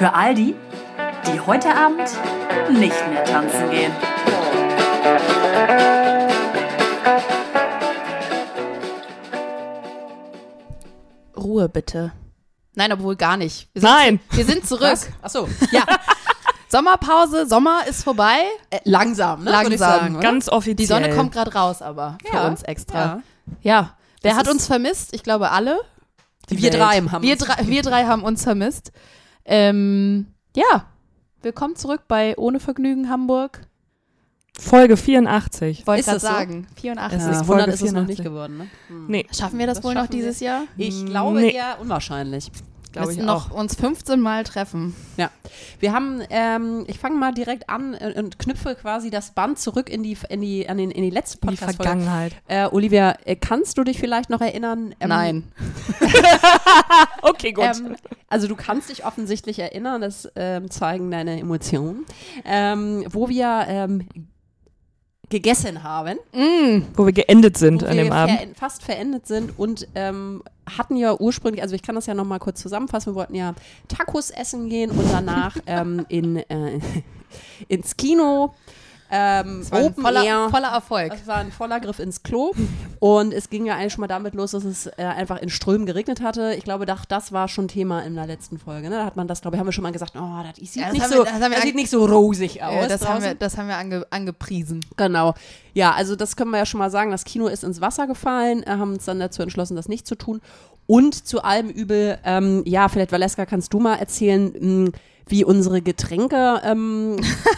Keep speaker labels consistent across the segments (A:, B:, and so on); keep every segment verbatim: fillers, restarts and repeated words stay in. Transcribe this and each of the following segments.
A: Für all die, die heute Abend nicht mehr tanzen gehen.
B: Ruhe bitte. Nein, obwohl gar nicht. Wir sind,
C: Nein.
B: Wir sind zurück.
D: Achso,
B: Ja. Sommerpause, Sommer ist vorbei.
D: äh, langsam, ne?
B: Langsam.
D: Würde ich sagen, oder?
C: Ganz offiziell.
B: Die Sonne kommt gerade raus, aber für
D: Ja,
B: uns extra.
D: ja.
B: Ja. Wer
D: Das
B: hat
D: ist-
B: uns vermisst? Ich glaube alle. Die
D: Wir
B: Welt.
D: drei haben
B: wir
D: uns
B: drei, wir drei haben uns vermisst. Ähm, ja. Willkommen zurück bei Ohne Vergnügen Hamburg.
C: Folge vierundachtzig.
B: Wollte
D: Ist
B: gerade
D: das so?
B: sagen. vierundachtzig.
C: Es
D: Ja,
C: ist
D: hundert
C: Folge
D: ist es noch nicht
C: vierundachtzig.
D: geworden, ne? Hm.
C: Nee.
B: Schaffen wir das,
D: Das
B: wohl noch
D: schaffen
B: dieses
D: wir.
B: Jahr?
D: Ich glaube
C: Nee.
D: eher unwahrscheinlich.
B: Wir
C: Glaube ich
B: müssen noch
C: auch.
B: uns fünfzehn Mal treffen.
D: Ja, wir haben, ähm, ich fange mal direkt an äh, und knüpfe quasi das Band zurück in die, in die, an den, in die letzte
C: Die
D: Podcast-Folge.
C: Vergangenheit.
D: Äh, Olivia, äh, kannst du dich vielleicht noch erinnern? Ähm,
B: Nein.
C: Okay, gut.
D: Ähm, also du kannst dich offensichtlich erinnern, das ähm, zeigen deine Emotionen, ähm, wo wir ähm, gegessen haben,
B: Mm.
C: Wo wir geendet sind
D: wo
C: an
D: wir
C: dem Abend.
D: ver fast verendet sind und ähm, hatten ja ursprünglich, also ich kann das ja nochmal kurz zusammenfassen, wir wollten ja Tacos essen gehen und danach ähm, in, äh, ins Kino. Ähm,
B: Das war ein
D: Open
B: voller,
D: Air.
B: voller Erfolg.
D: Das war ein voller Griff ins Klo und es ging ja eigentlich schon mal damit los, dass es äh, einfach in Strömen geregnet hatte. Ich glaube, das, das war schon Thema in der letzten Folge. Ne? Da hat man das, glaube ich, haben wir schon mal gesagt, oh, das sieht,
B: Ja, das
D: nicht,
B: haben
D: so,
B: wir- das haben wir
D: das
B: an-
D: sieht nicht so rosig aus.
B: Ja, das, haben
D: draußen.
B: wir, das haben wir ange, angepriesen.
D: Genau. Ja, also das können wir ja schon mal sagen. Das Kino ist ins Wasser gefallen, äh, haben uns dann dazu entschlossen, das nicht zu tun. Und zu allem Übel, ähm, ja, vielleicht Valeska, kannst du mal erzählen, mh, wie unsere Getränke ähm,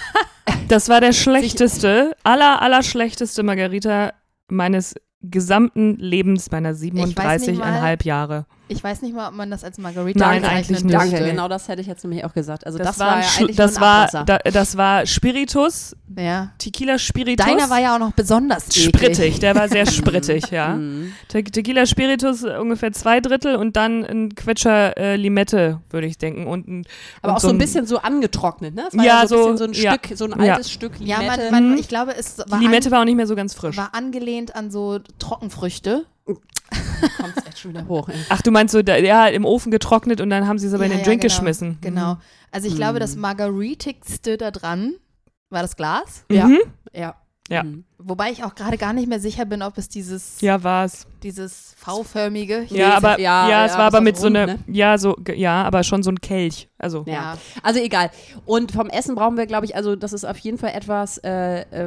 C: Das war der schlechteste, aller, aller schlechteste Margarita meines gesamten Lebens, meiner siebenunddreißigeinhalb Jahre.
B: Ich weiß nicht mal, ob man das als Margarita
C: Nein,
B: bezeichnen
C: eigentlich nicht.
B: dürfte.
D: Danke, genau das hätte ich jetzt nämlich auch gesagt. Also das,
C: war,
D: war
C: ein
D: ja
C: Sch-
D: eigentlich
C: das
D: nur ein
C: war,
D: Abwasser.
C: da, das war Spiritus,
B: Ja.
C: Tequila Spiritus.
B: Deiner war ja auch noch besonders eklig.
C: sprittig, der war sehr sprittig, ja. Te Tequila Spiritus äh, ungefähr zwei Drittel und dann ein Quetscher äh, Limette, würde ich denken. Und ein,
D: Aber
C: und
D: auch so ein bisschen so angetrocknet, ne? Es war
C: Ja,
D: ja so ein
C: so-
D: bisschen so ein
C: ja.
D: Stück, so ein
C: Ja.
D: altes Stück
B: Ja,
D: Limette.
B: man, man,
C: Mhm.
B: ich glaube, es
C: Die
B: war,
C: Limette
B: an,
C: war auch nicht mehr so ganz frisch.
B: war angelehnt an so Trockenfrüchte.
D: Kommt echt schon wieder hoch. Ey.
C: Ach, du meinst so, da, ja, im Ofen getrocknet und dann haben sie es aber in
B: Ja,
C: den
B: ja,
C: Drink
B: genau.
C: geschmissen.
B: Genau. Also ich glaube, das Margaritigste da dran war das Glas.
D: Ja.
C: Mhm.
D: Ja.
C: Ja.
D: Mhm.
B: Wobei ich auch gerade gar nicht mehr sicher bin, ob es dieses,
C: Ja, war's.
B: dieses V-förmige hier
C: Ja,
B: ist.
C: aber
D: ja,
C: ja,
D: ja,
C: es war
D: das
C: aber
D: war
C: mit
D: so
C: so
D: rund,
C: einer,
D: ne?
C: ja, so, ge- ja, aber schon so ein Kelch. Also,
D: Ja.
B: Ja.
D: Also egal. Und vom Essen brauchen wir, glaube ich, also das ist auf jeden Fall etwas, äh, äh,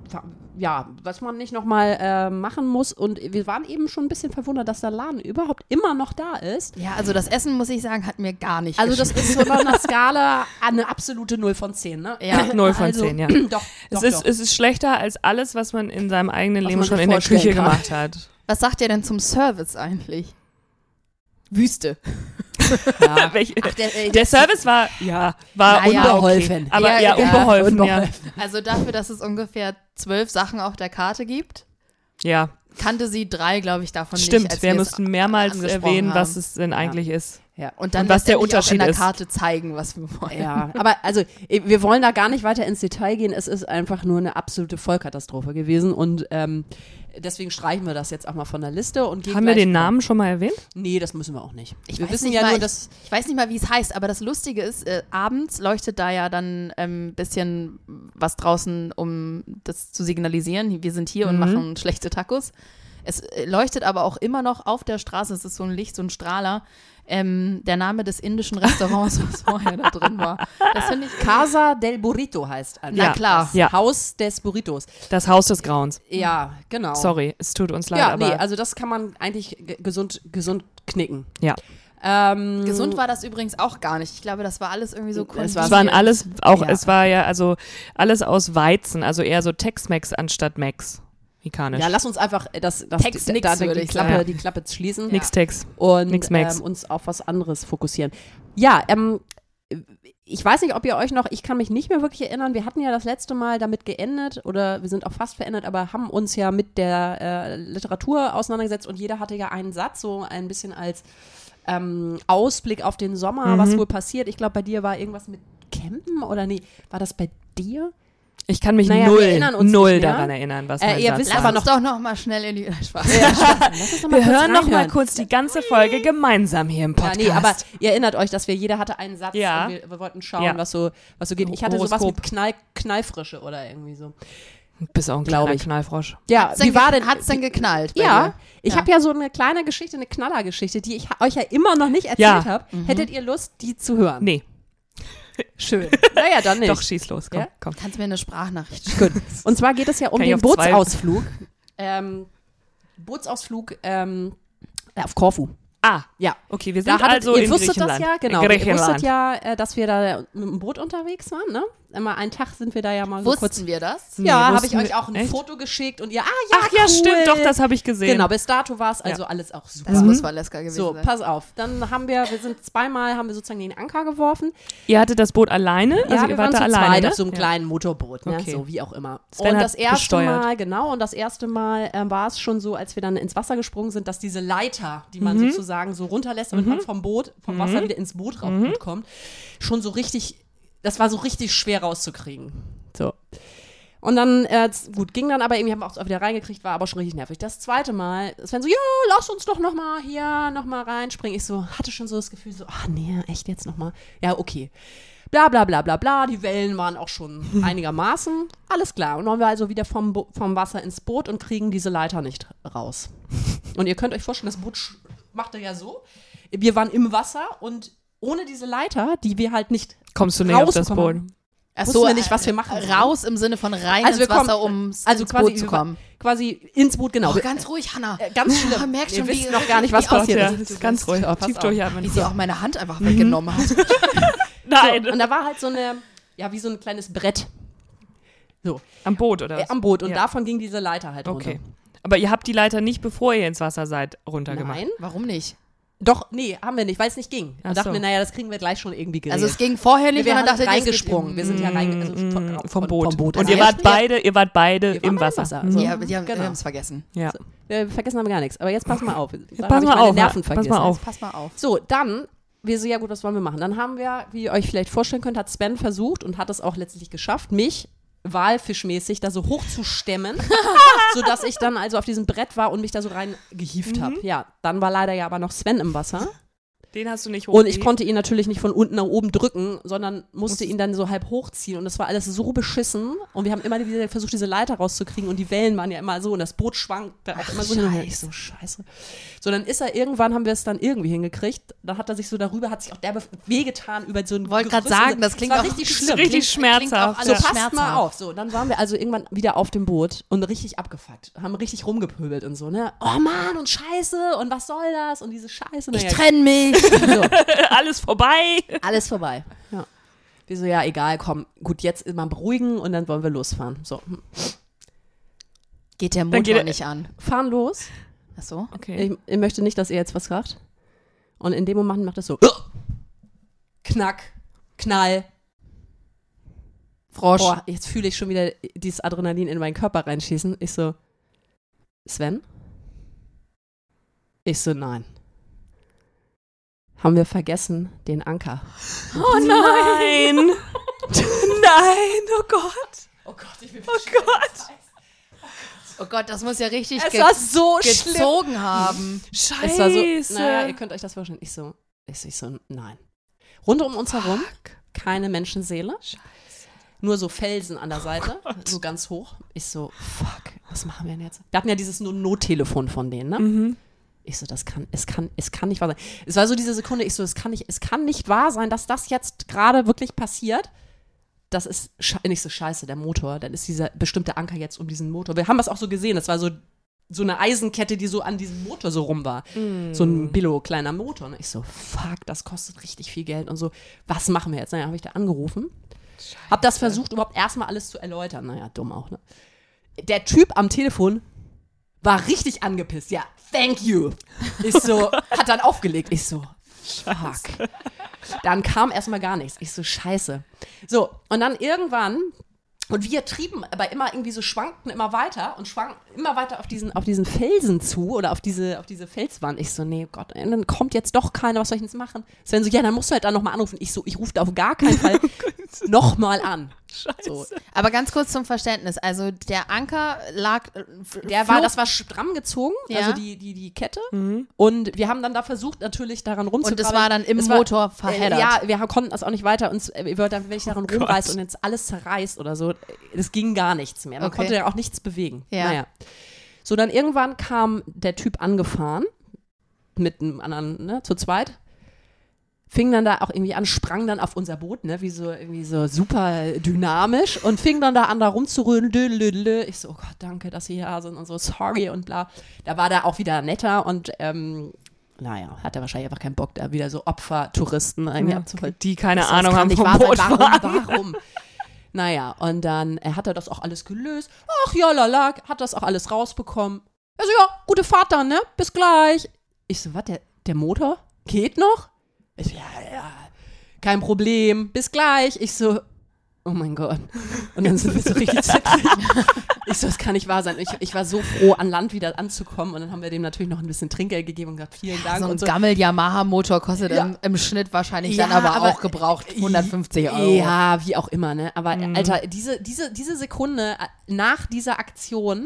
D: ja, was man nicht nochmal äh, machen muss. Und wir waren eben schon ein bisschen verwundert, dass der Laden überhaupt immer noch da ist.
B: Ja, also das Essen, muss ich sagen, hat mir gar nicht
D: Also das
B: geschmeckt.
D: ist so bei einer Skala eine absolute null von zehn, ne?
B: Ja.
C: null von
D: Also,
C: zehn, ja.
D: Doch,
C: Es
D: doch,
C: ist,
D: doch.
C: es ist schlechter als alles, was man in seinem eigenen
D: Was
C: Leben
D: man
C: schon
D: sich
C: in der
D: vorstellen
C: Küche
D: kann.
C: gemacht hat.
B: Was sagt ihr denn zum Service eigentlich? Wüste.
D: Ja.
C: Welche,
D: Ach, der, äh,
C: der Service war, ja, war
B: Naja,
D: unbeholfen.
C: Aber
B: Ja,
C: ja,
B: ja,
C: unbeholfen, ja.
D: unbeholfen.
B: Also dafür, dass es ungefähr zwölf Sachen auf der Karte gibt,
C: Ja,
B: kannte sie drei, glaube ich, davon nicht.
C: stimmt.
B: als
C: Wir
B: es
C: mussten mehrmals
B: angesprochen
C: erwähnen,
B: haben.
C: was es denn eigentlich ist.
D: Ja.
B: Und dann
C: und was der
B: letztendlich auch
C: Unterschied
B: in der
C: ist.
B: Karte zeigen, was wir wollen.
D: Ja, aber also eh, wir wollen da gar nicht weiter ins Detail gehen. Es ist einfach nur eine absolute Vollkatastrophe gewesen und ähm, deswegen streichen wir das jetzt auch mal von der Liste und gehen
C: Haben wir
D: gleich
C: den
D: über-
C: Namen schon mal erwähnt?
D: Nee, das müssen wir auch nicht.
B: Ich
D: wir
B: weiß
D: wissen
B: nicht
D: ja
B: mal,
D: nur,
B: ich,
D: dass
B: ich weiß nicht mal, wie es heißt, aber das Lustige ist, äh, abends leuchtet da ja dann ein ähm, bisschen was draußen, um das zu signalisieren. Wir sind hier und
C: Mhm.
B: machen schlechte Tacos. Es äh, leuchtet aber auch immer noch auf der Straße, es ist so ein Licht, so ein Strahler, ähm, der Name des indischen Restaurants, was vorher da drin war. Das finde ich
D: Casa del Burrito heißt einfach.
B: Na klar.
D: Das
C: Ja.
D: Haus des Burritos.
C: Das Haus des Grauens.
D: Ja, genau.
C: Sorry, es tut uns leid,
D: Ja,
C: aber
D: nee, also das kann man eigentlich g- gesund, gesund knicken.
C: ja.
D: Ähm,
B: Gesund war das übrigens auch gar nicht. Ich glaube, das war alles irgendwie so
D: Es
B: kondiert.
D: war
C: Es waren alles, auch
D: Ja.
C: es war ja also alles aus Weizen, also eher so Tex-Mex anstatt Mex. Mekanisch.
D: ja, lass uns einfach das, das
B: Text
D: die,
B: nix,
D: da, die,
B: würde
D: die,
B: ich
D: Klappe,
C: sagen.
D: die Klappe schließen.
C: Nix Tex.
D: und
C: Nix Max.
D: ähm, uns auf was anderes fokussieren. Ja, ähm, ich weiß nicht, ob ihr euch noch, ich kann mich nicht mehr wirklich erinnern, wir hatten ja das letzte Mal damit geendet oder wir sind auch fast verändert, aber haben uns ja mit der äh, Literatur auseinandergesetzt und jeder hatte ja einen Satz, so ein bisschen als ähm, Ausblick auf den Sommer,
C: Mhm.
D: was wohl passiert. Ich glaube, bei dir war irgendwas mit Campen oder nee, war das bei dir?
C: Ich kann mich
D: Naja, wir
C: null,
D: erinnern uns
C: null
D: nicht mehr.
C: daran erinnern, was
D: Äh,
C: mein
D: ihr
C: Satz
D: wisst
C: war.
B: Lass
D: aber
B: uns doch noch mal schnell in die Spaß.
D: Lass uns noch mal
C: Wir
D: kurz
C: hören noch mal
D: reinhören.
C: kurz die ganze Folge gemeinsam hier im
D: Ja,
C: Podcast.
D: nee, aber ihr erinnert euch, dass wir, jeder hatte einen Satz
C: Ja.
D: und wir, wir wollten schauen,
C: Ja.
D: was so, was so geht. Ich hatte sowas
C: Horoskop.
D: mit Knall, Knallfrische oder irgendwie so.
C: Du bist auch ein
D: Glaub
C: kleiner
D: ich.
C: Knallfrosch.
D: Ja,
B: Hat's
D: wie
B: denn
D: war
B: ge-
D: denn?
B: Hat's denn geknallt bei
D: Ja,
B: dir?
D: ich
B: Ja.
D: habe ja so eine kleine Geschichte, eine Knallergeschichte, die ich euch ja immer noch nicht erzählt
C: Ja.
D: habe. Hättet ihr Lust, die zu hören?
C: Nee,
D: Schön. Naja, dann nicht.
C: doch, schieß los, komm,
D: Ja?
C: komm.
B: Kannst mir eine Sprachnachricht schicken.
D: Gut. Und zwar geht es ja um
C: Kann ich
D: den
C: auf zwei-
D: Bootsausflug. Ähm, Bootsausflug ähm, ja, auf Korfu.
C: Ah,
D: Ja.
C: okay, wir
D: Da
C: sind
D: hattet,
C: also
D: ihr
C: in
D: wusstet
C: Griechenland.
D: das ja, genau.
C: In
D: Ihr
C: Griechenland.
D: wusstet ja, äh, dass wir da mit dem Boot unterwegs waren, ne? Immer einen Tag sind wir da ja mal so kurz.
B: Wussten wir das?
C: Nee,
D: Ja, habe ich
C: wussten
D: euch
C: wir-
D: auch ein
C: echt?
D: Foto geschickt und ihr, ah ja,
C: Ach ja,
D: cool.
C: stimmt, doch, das habe ich gesehen.
D: Genau, bis dato war es also alles auch super.
B: Das muss Valeska gewesen
D: So,
B: sein.
D: pass auf. Dann haben wir, wir sind zweimal, haben wir sozusagen den Anker geworfen.
C: Ihr hattet das Boot alleine? Also
D: ja,
C: ihr
D: wir
C: wart
D: waren
C: da
D: zu
C: alleine,
D: zweit
C: ne?
D: auf so einem
C: Ja.
D: kleinen Motorboot, ne?
C: Okay.
D: So wie auch immer.
C: Sven
D: und
C: hat
D: das erste
C: gesteuert.
D: Mal, genau, und das erste Mal ähm, war es schon so, als wir dann ins Wasser gesprungen sind, dass diese Leiter, die man
C: Mhm.
D: sozusagen so runterlässt, damit man vom Boot, vom Wasser wieder ins Boot raufkommt, schon so richtig, das war so richtig schwer rauszukriegen. So. Und dann, äh, gut, ging dann aber irgendwie, haben wir auch wieder reingekriegt, war aber schon richtig nervig. Das zweite Mal, Sven so, ja, lass uns doch noch mal hier noch mal reinspringen. Ich so, hatte schon so das Gefühl, so, ach nee, echt jetzt noch mal? Ja, okay. Bla, bla, bla, bla, bla. Die Wellen waren auch schon einigermaßen. Alles klar. Und dann waren wir also wieder vom, Bo- vom Wasser ins Boot und kriegen diese Leiter nicht raus. Und ihr könnt euch vorstellen, das Boot sch- machte ja so. Wir waren im Wasser und ohne diese Leiter, die wir halt nicht
C: Kommst du nicht auf das
D: rausgekommen
C: Boot?
B: Ach
D: wussten wir nicht, was wir machen sollen.
B: Raus im Sinne von rein
D: Also wir
B: ins Wasser,
D: kommen-
B: um
D: also
B: ins
D: quasi,
B: Boot zu kommen.
D: quasi ins Boot, genau.
B: Oh, ganz ruhig, Hanna.
D: Äh, ganz schlimm.
B: Oh, merkst
D: Ihr
B: schon,
D: wisst
B: wie-
D: noch gar nicht, was
B: wie
D: passiert
C: Ja,
D: ist.
C: das ist ganz ruhig.
D: Ja, pass
C: Tief
D: auf.
C: durchatmen.
B: Wie sie auch meine Hand einfach weggenommen hat.
C: Nein.
D: Und da war halt so eine, ja, wie so ein kleines Brett so,
C: Am Boot, oder
D: äh,
C: was?
D: am Boot. Und
C: Ja.
D: davon ging diese Leiter halt runter.
C: Okay. Aber ihr habt die Leiter nicht, bevor ihr ins Wasser seid, runtergemacht?
D: Nein.
B: Warum nicht?
D: Doch, nee, haben wir nicht, weil es nicht ging.
C: Ach
D: Und dachten
C: so.
D: wir, naja, das kriegen wir gleich schon irgendwie geregelt.
B: Also es ging vorher nicht
D: wir
B: und
D: haben
B: dann dachte ich,
D: reingesprungen. Wir sind ja reinge also
C: Mm,
D: von,
C: vom
D: von-
C: Boot.
D: Vom Boot.
C: Und
D: Also
C: ihr
D: erst-
C: wart beide, ihr wart beide
D: Wir waren
C: im
D: beim
C: Wasser.
D: Wasser.
C: Mhm.
D: So.
B: Ja, die haben
D: Genau.
B: es vergessen.
C: Ja.
D: Wir vergessen haben wir gar nichts. Aber jetzt pass mal auf. Da
C: pass
D: hab ich
C: mal
D: meine
C: auf,
D: Nerven
C: pass mal
D: vergessen.
C: auf.
B: Pass mal auf.
D: So, dann, wir so, ja gut, was wollen wir machen? Dann haben wir, wie ihr euch vielleicht vorstellen könnt, hat Sven versucht und hat es auch letztlich geschafft, mich walfischmäßig da so hoch zu stemmen, sodass ich dann also auf diesem Brett war und mich da so rein gehievt habe. Ja, dann war leider ja aber noch Sven im Wasser.
C: Den hast du nicht
D: Und ich
C: hochgehievt?
D: konnte ihn natürlich nicht von unten nach oben drücken, sondern musste ihn dann so halb hochziehen. Und das war alles so beschissen. Und wir haben immer wieder versucht, diese Leiter rauszukriegen. Und die Wellen waren ja immer so. Und das Boot schwankte auch immer so hin und her. Ich so, scheiße. So, dann ist er irgendwann, haben wir es dann irgendwie hingekriegt. Dann hat er sich so darüber, hat sich auch derbe wehgetan über so ein
B: Wollte gerade
D: Gerüst.
B: sagen, das klingt
D: war
B: auch
D: richtig
B: das
D: schlimm.
C: richtig
B: klingt-
C: schmerzhaft.
B: klingt auch
D: So,
B: alles
D: passt mal auf. So, dann waren wir also irgendwann wieder auf dem Boot und richtig abgefuckt. Haben richtig rumgepöbelt und so, ne? Oh Mann, und Scheiße, und was soll das? Und diese Scheiße.
B: Ich
D: Naja,
B: trenne mich.
D: so.
C: Alles vorbei.
D: Alles vorbei. Ja. Wir so, ja, egal, komm, gut, jetzt immer beruhigen und dann wollen wir losfahren. So, hm.
B: Geht der
C: Dann
B: Motor
C: geht er-
B: nicht an.
D: fahren los.
B: Ach so.
C: Okay.
D: Ich, ich möchte nicht, dass ihr jetzt was sagt. Und in dem Moment macht es so, Knack, Knall.
B: Frosch.
D: Boah, jetzt fühle ich schon wieder dieses Adrenalin in meinen Körper reinschießen. Ich so, Sven? Ich so, nein. Haben wir vergessen, den Anker.
C: Oh nein. Nein, oh Gott.
D: Oh Gott, ich bin
C: Oh Gott.
B: Oh Gott, das muss ja richtig
D: Es
B: ge
D: war so schlimm.
B: gezogen haben.
C: Scheiße.
D: Es war so, naja, ihr könnt euch das vorstellen. Ich so, ich so, ich so nein. Rund um uns herum keine Menschenseele. Nur so Felsen an der Seite, so ganz hoch. Ich so, fuck, was machen wir denn jetzt? Wir hatten ja dieses nur Nottelefon von denen, ne?
C: Mhm.
D: Ich so, das kann, es kann, es kann nicht wahr sein. Es war so diese Sekunde, ich so, es kann nicht, es kann nicht wahr sein, dass das jetzt gerade wirklich passiert. Das ist sche- nicht so scheiße, der Motor. Dann ist dieser bestimmte Anker jetzt um diesen Motor. Wir haben das auch so gesehen. Das war so, so eine Eisenkette, die so an diesem Motor so rum war. So ein Billo, kleiner Motor. Und ich so, fuck, das kostet richtig viel Geld. Und so, was machen wir jetzt? Naja, habe ich da angerufen. Hab das versucht, überhaupt erstmal alles zu erläutern. Naja, dumm auch, ne? Der Typ am Telefon war richtig angepisst. Ja, thank you. Ich so, hat dann aufgelegt. Ich so, fuck. Dann kam erstmal gar nichts. Ich so, scheiße. So, und dann irgendwann, und wir trieben aber immer irgendwie so, schwankten immer weiter und schwanken immer weiter auf diesen, auf diesen Felsen zu oder auf diese, auf diese Felswand. Ich so, nee, Gott, ey, dann kommt jetzt doch keiner, was soll ich jetzt machen? Sven so, ja, dann musst du halt dann nochmal anrufen. Ich so, ich rufe da auf gar keinen Fall nochmal an.
C: Scheiße.
D: So.
B: Aber ganz kurz zum Verständnis. Also der Anker lag. äh,
D: Der war, das war stramm gezogen,
B: Ja.
D: also die, die, die Kette.
C: Mhm.
D: Und wir haben dann da versucht, natürlich daran
B: Und
D: rumzukrabbeln.
B: es war dann im
D: Es war-
B: Motor verheddert.
D: Äh, ja, wir haben- konnten das auch nicht weiter. Uns, äh, wir wollten, wenn ich daran
C: Oh
D: rumreiße
C: Gott.
D: und jetzt alles zerreißt oder so, es ging gar nichts mehr. Man
B: Okay.
D: konnte ja auch nichts bewegen.
B: Ja.
D: Naja. So, dann irgendwann kam der Typ angefahren mit einem anderen, ne, zu zweit. Fing dann da auch irgendwie an, sprang dann auf unser Boot, ne, wie so, irgendwie so super dynamisch und fing dann da an, da rumzurühren. Ich so, oh Gott, danke, dass Sie hier sind und so, sorry und bla. Da war der auch wieder netter und, ähm, naja, hat er wahrscheinlich einfach keinen Bock, da wieder so Opfertouristen irgendwie
C: Ja,
D: abzuholen.
C: die keine
D: Das
C: Ahnung
D: kann
C: haben
D: nicht
C: vom
D: wahr sein.
C: Boot
D: Warum,
C: fahren.
D: warum? Naja, und dann äh, hat er das auch alles gelöst. Ach ja, lala, hat das auch alles rausbekommen. Also ja, gute Fahrt dann, ne? Bis gleich. Ich so, was, der, der Motor? Geht noch? Ich so, ja, ja, kein Problem, bis gleich. Ich so, oh mein Gott. Und dann sind wir so richtig zittrig. Ich so, das kann nicht wahr sein. Ich, ich war so froh, an Land wieder anzukommen. Und dann haben wir dem natürlich noch ein bisschen Trinkgeld gegeben und gesagt, vielen Dank.
B: so ein
D: und so.
B: Gammel-Yamaha-Motor kostet
D: Ja.
B: im, im Schnitt wahrscheinlich
D: Ja,
B: dann aber,
D: aber-
B: auch gebraucht hundertfünfzig Euro.
D: Ja, wie auch immer, ne? Aber
C: Mhm.
D: Alter, diese, diese, diese Sekunde äh, nach dieser Aktion,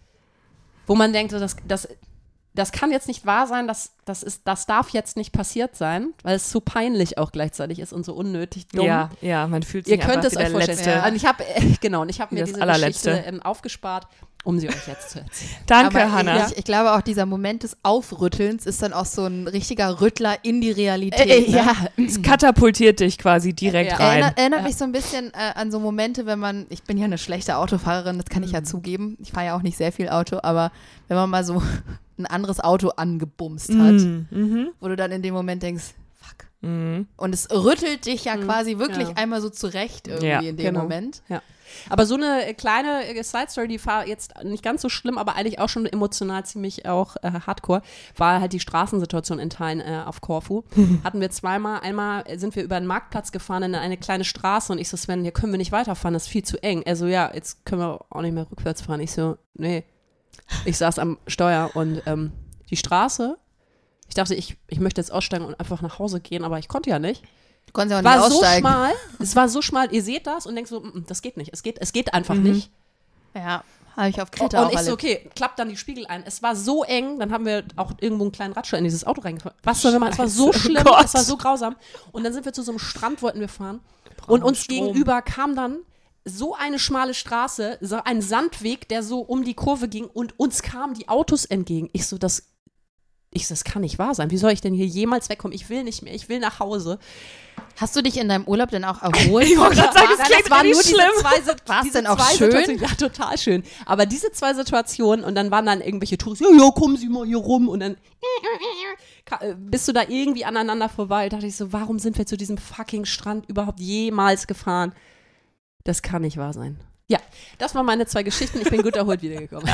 D: wo man denkt, so, das, das, das kann jetzt nicht wahr sein, das, das, ist, das darf jetzt nicht passiert sein, weil es so peinlich auch gleichzeitig ist und so unnötig dumm.
C: Ja, ja, man fühlt sich
D: Ihr könnt
C: einfach
D: es
C: wie
D: euch
C: der
D: vorstellen.
C: letzte.
D: Ja. Und ich habe, äh, genau, und ich habe
C: Wie
D: mir
C: das
D: diese
C: allerletzte.
D: Geschichte ähm, aufgespart, um sie euch jetzt zu erzählen.
C: Danke,
B: aber
C: Hannah.
B: Ich, ich glaube auch, dieser Moment des Aufrüttelns ist dann auch so ein richtiger Rüttler in die Realität.
D: Äh, äh,
B: ne?
D: ja,
C: Es katapultiert dich quasi direkt
D: Ja.
C: rein.
B: Erinnert, erinnert
D: Ja.
B: mich so ein bisschen äh, an so Momente, wenn man, ich bin ja eine schlechte Autofahrerin, das kann ich ja zugeben. Ich fahre ja auch nicht sehr viel Auto, aber wenn man mal so ein anderes Auto angebumst hat,
C: Mhm. Mhm.
B: wo du dann in dem Moment denkst, fuck.
C: Mhm.
B: Und es rüttelt dich ja
D: Mhm.
B: quasi wirklich
D: Ja.
B: einmal so zurecht irgendwie
C: Ja,
B: in dem
D: genau.
B: Moment.
D: Ja. Aber so eine äh, kleine äh, Side-Story, die war jetzt nicht ganz so schlimm, aber eigentlich auch schon emotional ziemlich auch äh, hardcore, war halt die Straßensituation in Teilen äh, auf Korfu. Hatten wir zweimal, einmal sind wir über den Marktplatz gefahren in eine kleine Straße und ich so, Sven, hier können wir nicht weiterfahren, das ist viel zu eng. Er so, ja, jetzt können wir auch nicht mehr rückwärts fahren. Ich so, nee. Ich saß am Steuer und ähm, die Straße, ich dachte, ich, ich möchte jetzt aussteigen und einfach nach Hause gehen, aber ich konnte ja nicht.
B: Du konntest ja auch nicht
D: War so
B: aussteigen.
D: schmal, es war so schmal, ihr seht das und denkt so, mm, das geht nicht, es geht, es geht einfach
C: Mhm.
D: nicht.
B: Ja, habe ich auf
D: Und,
B: Kreta auch
D: und ich so,
B: erlebt.
D: okay, klappt dann die Spiegel ein. Es war so eng, dann haben wir auch irgendwo einen kleinen Ratscher in dieses Auto reingefahren. Was soll man, es war so
C: Scheiße,
D: schlimm,
C: oh Gott.
D: es war so grausam. Und dann sind wir zu so einem Strand, wollten wir fahren. Und uns
C: Strom.
D: gegenüber kam dann so eine schmale Straße, so ein Sandweg, der so um die Kurve ging und uns kamen die Autos entgegen. Ich so, das, ich so, das kann nicht wahr sein. Wie soll ich denn hier jemals wegkommen? Ich will nicht mehr, ich will nach Hause.
B: Hast du dich in deinem Urlaub denn auch erholt?
C: Ich wollte gerade sagen, es
D: Nein,
C: klingt
D: das waren
C: richtig
D: nur diese
C: schlimm.
D: zwei, Sit-
B: War's
D: diese
B: denn auch
D: zwei
B: schön?
D: Situationen. Ja, total schön. Aber diese zwei Situationen und dann waren dann irgendwelche Touristen, ja, ja, kommen Sie mal hier rum und dann ka- äh, bist du da irgendwie aneinander vorbei. Da dachte ich so, warum sind wir zu diesem fucking Strand überhaupt jemals gefahren? Das kann nicht wahr sein. Ja, das waren meine zwei Geschichten. Ich bin gut erholt wiedergekommen.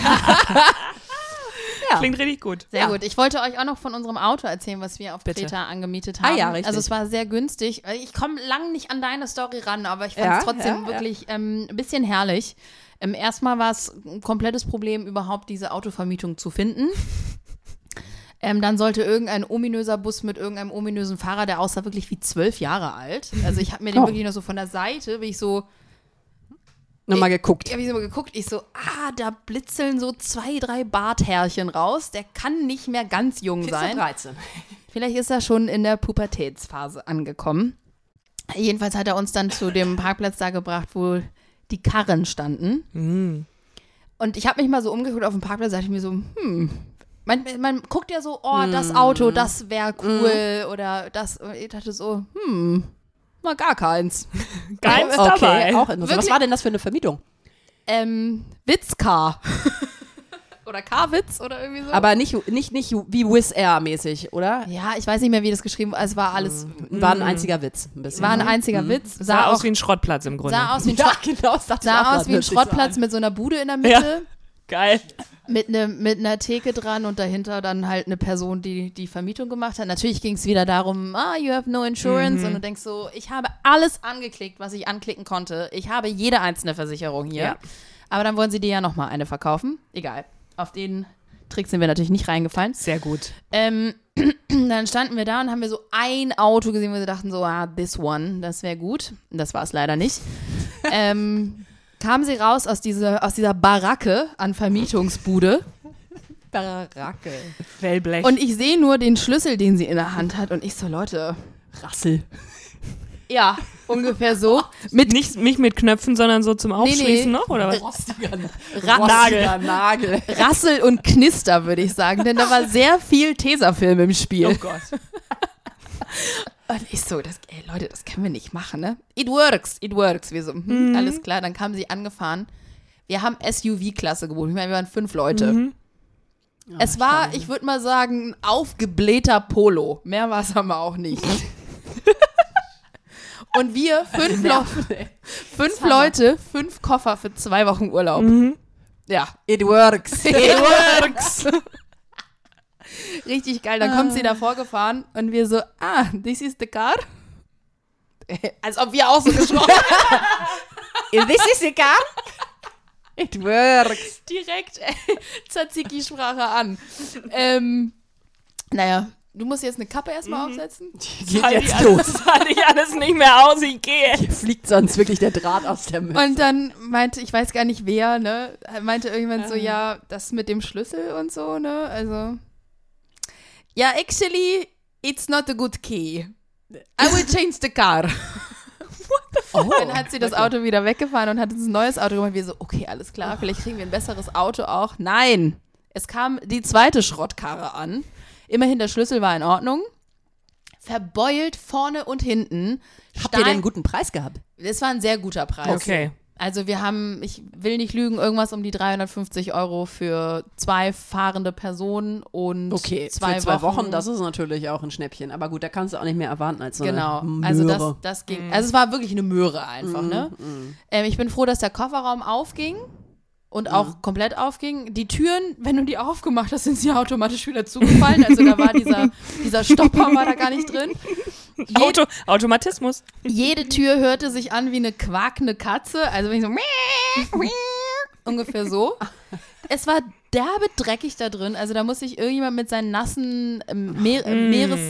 D: Ja.
C: Klingt richtig gut.
B: Sehr
D: Ja.
B: gut. Ich wollte euch auch noch von unserem Auto erzählen, was wir auf
C: Bitte.
B: Kreta angemietet
D: Ah
B: haben.
D: ja, richtig.
B: Also es war sehr günstig. Ich komme lang nicht an deine Story ran, aber ich fand
D: Ja,
B: es trotzdem
D: ja,
B: wirklich ähm, ein bisschen herrlich. Ähm, erstmal war es ein komplettes Problem, überhaupt diese Autovermietung zu finden. Ähm, dann sollte irgendein ominöser Bus mit irgendeinem ominösen Fahrer, der aussah wirklich wie zwölf Jahre alt. Also ich habe mir den
D: Oh.
B: wirklich noch so von der Seite, wie ich so
D: Nochmal geguckt.
B: Ich habe so mal geguckt, ich so, ah, da blitzeln so zwei, drei Barthärchen raus. Der kann nicht mehr ganz jung sein.
D: dreizehn.
B: Vielleicht ist er schon in der Pubertätsphase angekommen. Jedenfalls hat er uns dann zu dem Parkplatz da gebracht, wo die Karren standen.
C: Mhm.
B: Und ich habe mich mal so umgeguckt auf dem Parkplatz, dachte ich mir so, hm, man, man guckt ja so, oh, das Auto, das wäre cool. Oder das, ich dachte so, hm, mal gar keins.
C: Keins
D: Okay,
C: dabei.
D: auch interessant. Was
B: Wirklich?
D: war denn das für eine Vermietung?
B: Ähm, Witzcar. Oder Carwitz oder irgendwie so.
D: Aber nicht, nicht, nicht wie Wizz Air mäßig, oder?
B: Ja, ich weiß nicht mehr, wie das geschrieben war. Es war alles,
D: War ein einziger Witz. Ein bisschen.
B: war ein einziger Witz.
C: Sah,
B: Sah,
C: aus
B: auch,
C: wie ein Schrottplatz im Grunde.
B: sah aus wie ein,
D: ja,
B: Schrott,
D: genau, das dachte ich auch
B: sah
D: gerade,
B: aus wie ein
D: hört sich so
B: Schrottplatz
D: an.
B: mit so einer Bude in der Mitte,
C: Geil.
B: mit, ne, mit einer Theke dran und dahinter dann halt eine Person, die die Vermietung gemacht hat. Natürlich ging es wieder darum, ah, you have no insurance.
C: Mhm.
B: Und du denkst so, ich habe alles angeklickt, was ich anklicken konnte. Ich habe jede einzelne Versicherung hier.
C: Ja.
B: Aber dann wollen sie dir ja nochmal eine verkaufen. Egal. Auf den Trick sind wir natürlich nicht reingefallen.
C: Sehr gut.
B: Ähm, dann standen wir da und haben wir so ein Auto gesehen, wo wir dachten so, ah, this one, das wäre gut. Das war es leider nicht. ähm, kam sie raus aus, diese, aus dieser Baracke an Vermietungsbude.
D: Baracke.
C: Wellblech.
B: Und ich sehe nur den Schlüssel, den sie in der Hand hat. Und ich so, Leute.
D: Rassel.
B: Ja, ungefähr so. Mit
C: nicht, nicht mit Knöpfen, sondern so zum Aufschließen
B: nee.
C: noch, oder was?
D: Rostiger,
B: Ra-
D: rostiger Nagel.
B: Rassel und Knister, würde ich sagen. Denn da war sehr viel Tesafilm im Spiel.
C: Oh Gott.
B: Und ich so, das, ey Leute, das können wir nicht machen, ne? It works, it works. Wir so, hm,
C: Mhm.
B: alles klar. Dann kam sie angefahren. Wir haben S U V-Klasse gebucht. Ich meine, wir waren fünf Leute.
C: Mhm.
B: Es war, ich würde mal sagen, ein aufgeblähter Polo. Mehr war es aber auch nicht. Und wir, fünf, Le- fünf Leute, fünf Koffer für zwei Wochen Urlaub.
C: Mhm.
B: Ja.
D: It works.
B: It works. Richtig geil. Dann kommt sie da vorgefahren und wir so, ah, this is the car. Als ob wir auch so gesprochen haben.
D: This is the car. It works.
B: Direkt äh, Tzatziki-Sprache an. Ähm, naja, du musst jetzt eine Kappe erstmal aufsetzen.
D: Geht
C: Halt
D: jetzt
C: ich
D: los.
C: alles, halte ich alles nicht mehr aus, ich gehe.
D: Hier fliegt sonst wirklich der Draht aus der Mütze.
B: Und dann meinte, ich weiß gar nicht wer, ne, meinte irgendjemand so, ja, das mit dem Schlüssel und so, ne, also, ja, actually, it's not a good key. I will change the car.
D: Oh,
B: Dann hat sie das Auto wieder weggefahren und hat uns ein neues Auto gemacht. Wir so, okay, alles klar, vielleicht kriegen wir ein besseres Auto auch. Nein, es kam die zweite Schrottkarre an. Immerhin, der Schlüssel war in Ordnung. Verbeult vorne und hinten.
D: Habt ihr denn einen guten Preis gehabt?
B: Es war ein sehr guter Preis.
C: Okay.
B: Also wir haben, ich will nicht lügen, irgendwas um die dreihundertfünfzig Euro für zwei fahrende Personen und
D: Okay,
B: zwei,
D: für zwei Wochen.
B: Wochen.
D: Das ist natürlich auch ein Schnäppchen. Aber gut, da kannst du auch nicht mehr erwarten als so
B: Genau,
D: eine Möhre.
B: also das, das ging, also es war wirklich eine Möhre einfach, ne?
D: Mm.
B: Ähm, ich bin froh, dass der Kofferraum aufging und auch komplett aufging. Die Türen, wenn du die aufgemacht hast, sind sie automatisch wieder zugefallen, also da war dieser, dieser Stopper war da gar nicht drin. Jed
C: Auto, Automatismus.
B: Jede Tür hörte sich an wie eine quakende Katze, also wenn ich so ungefähr so. Es war derbe dreckig da drin, also da muss sich irgendjemand mit seinen nassen ähm, Meer äh,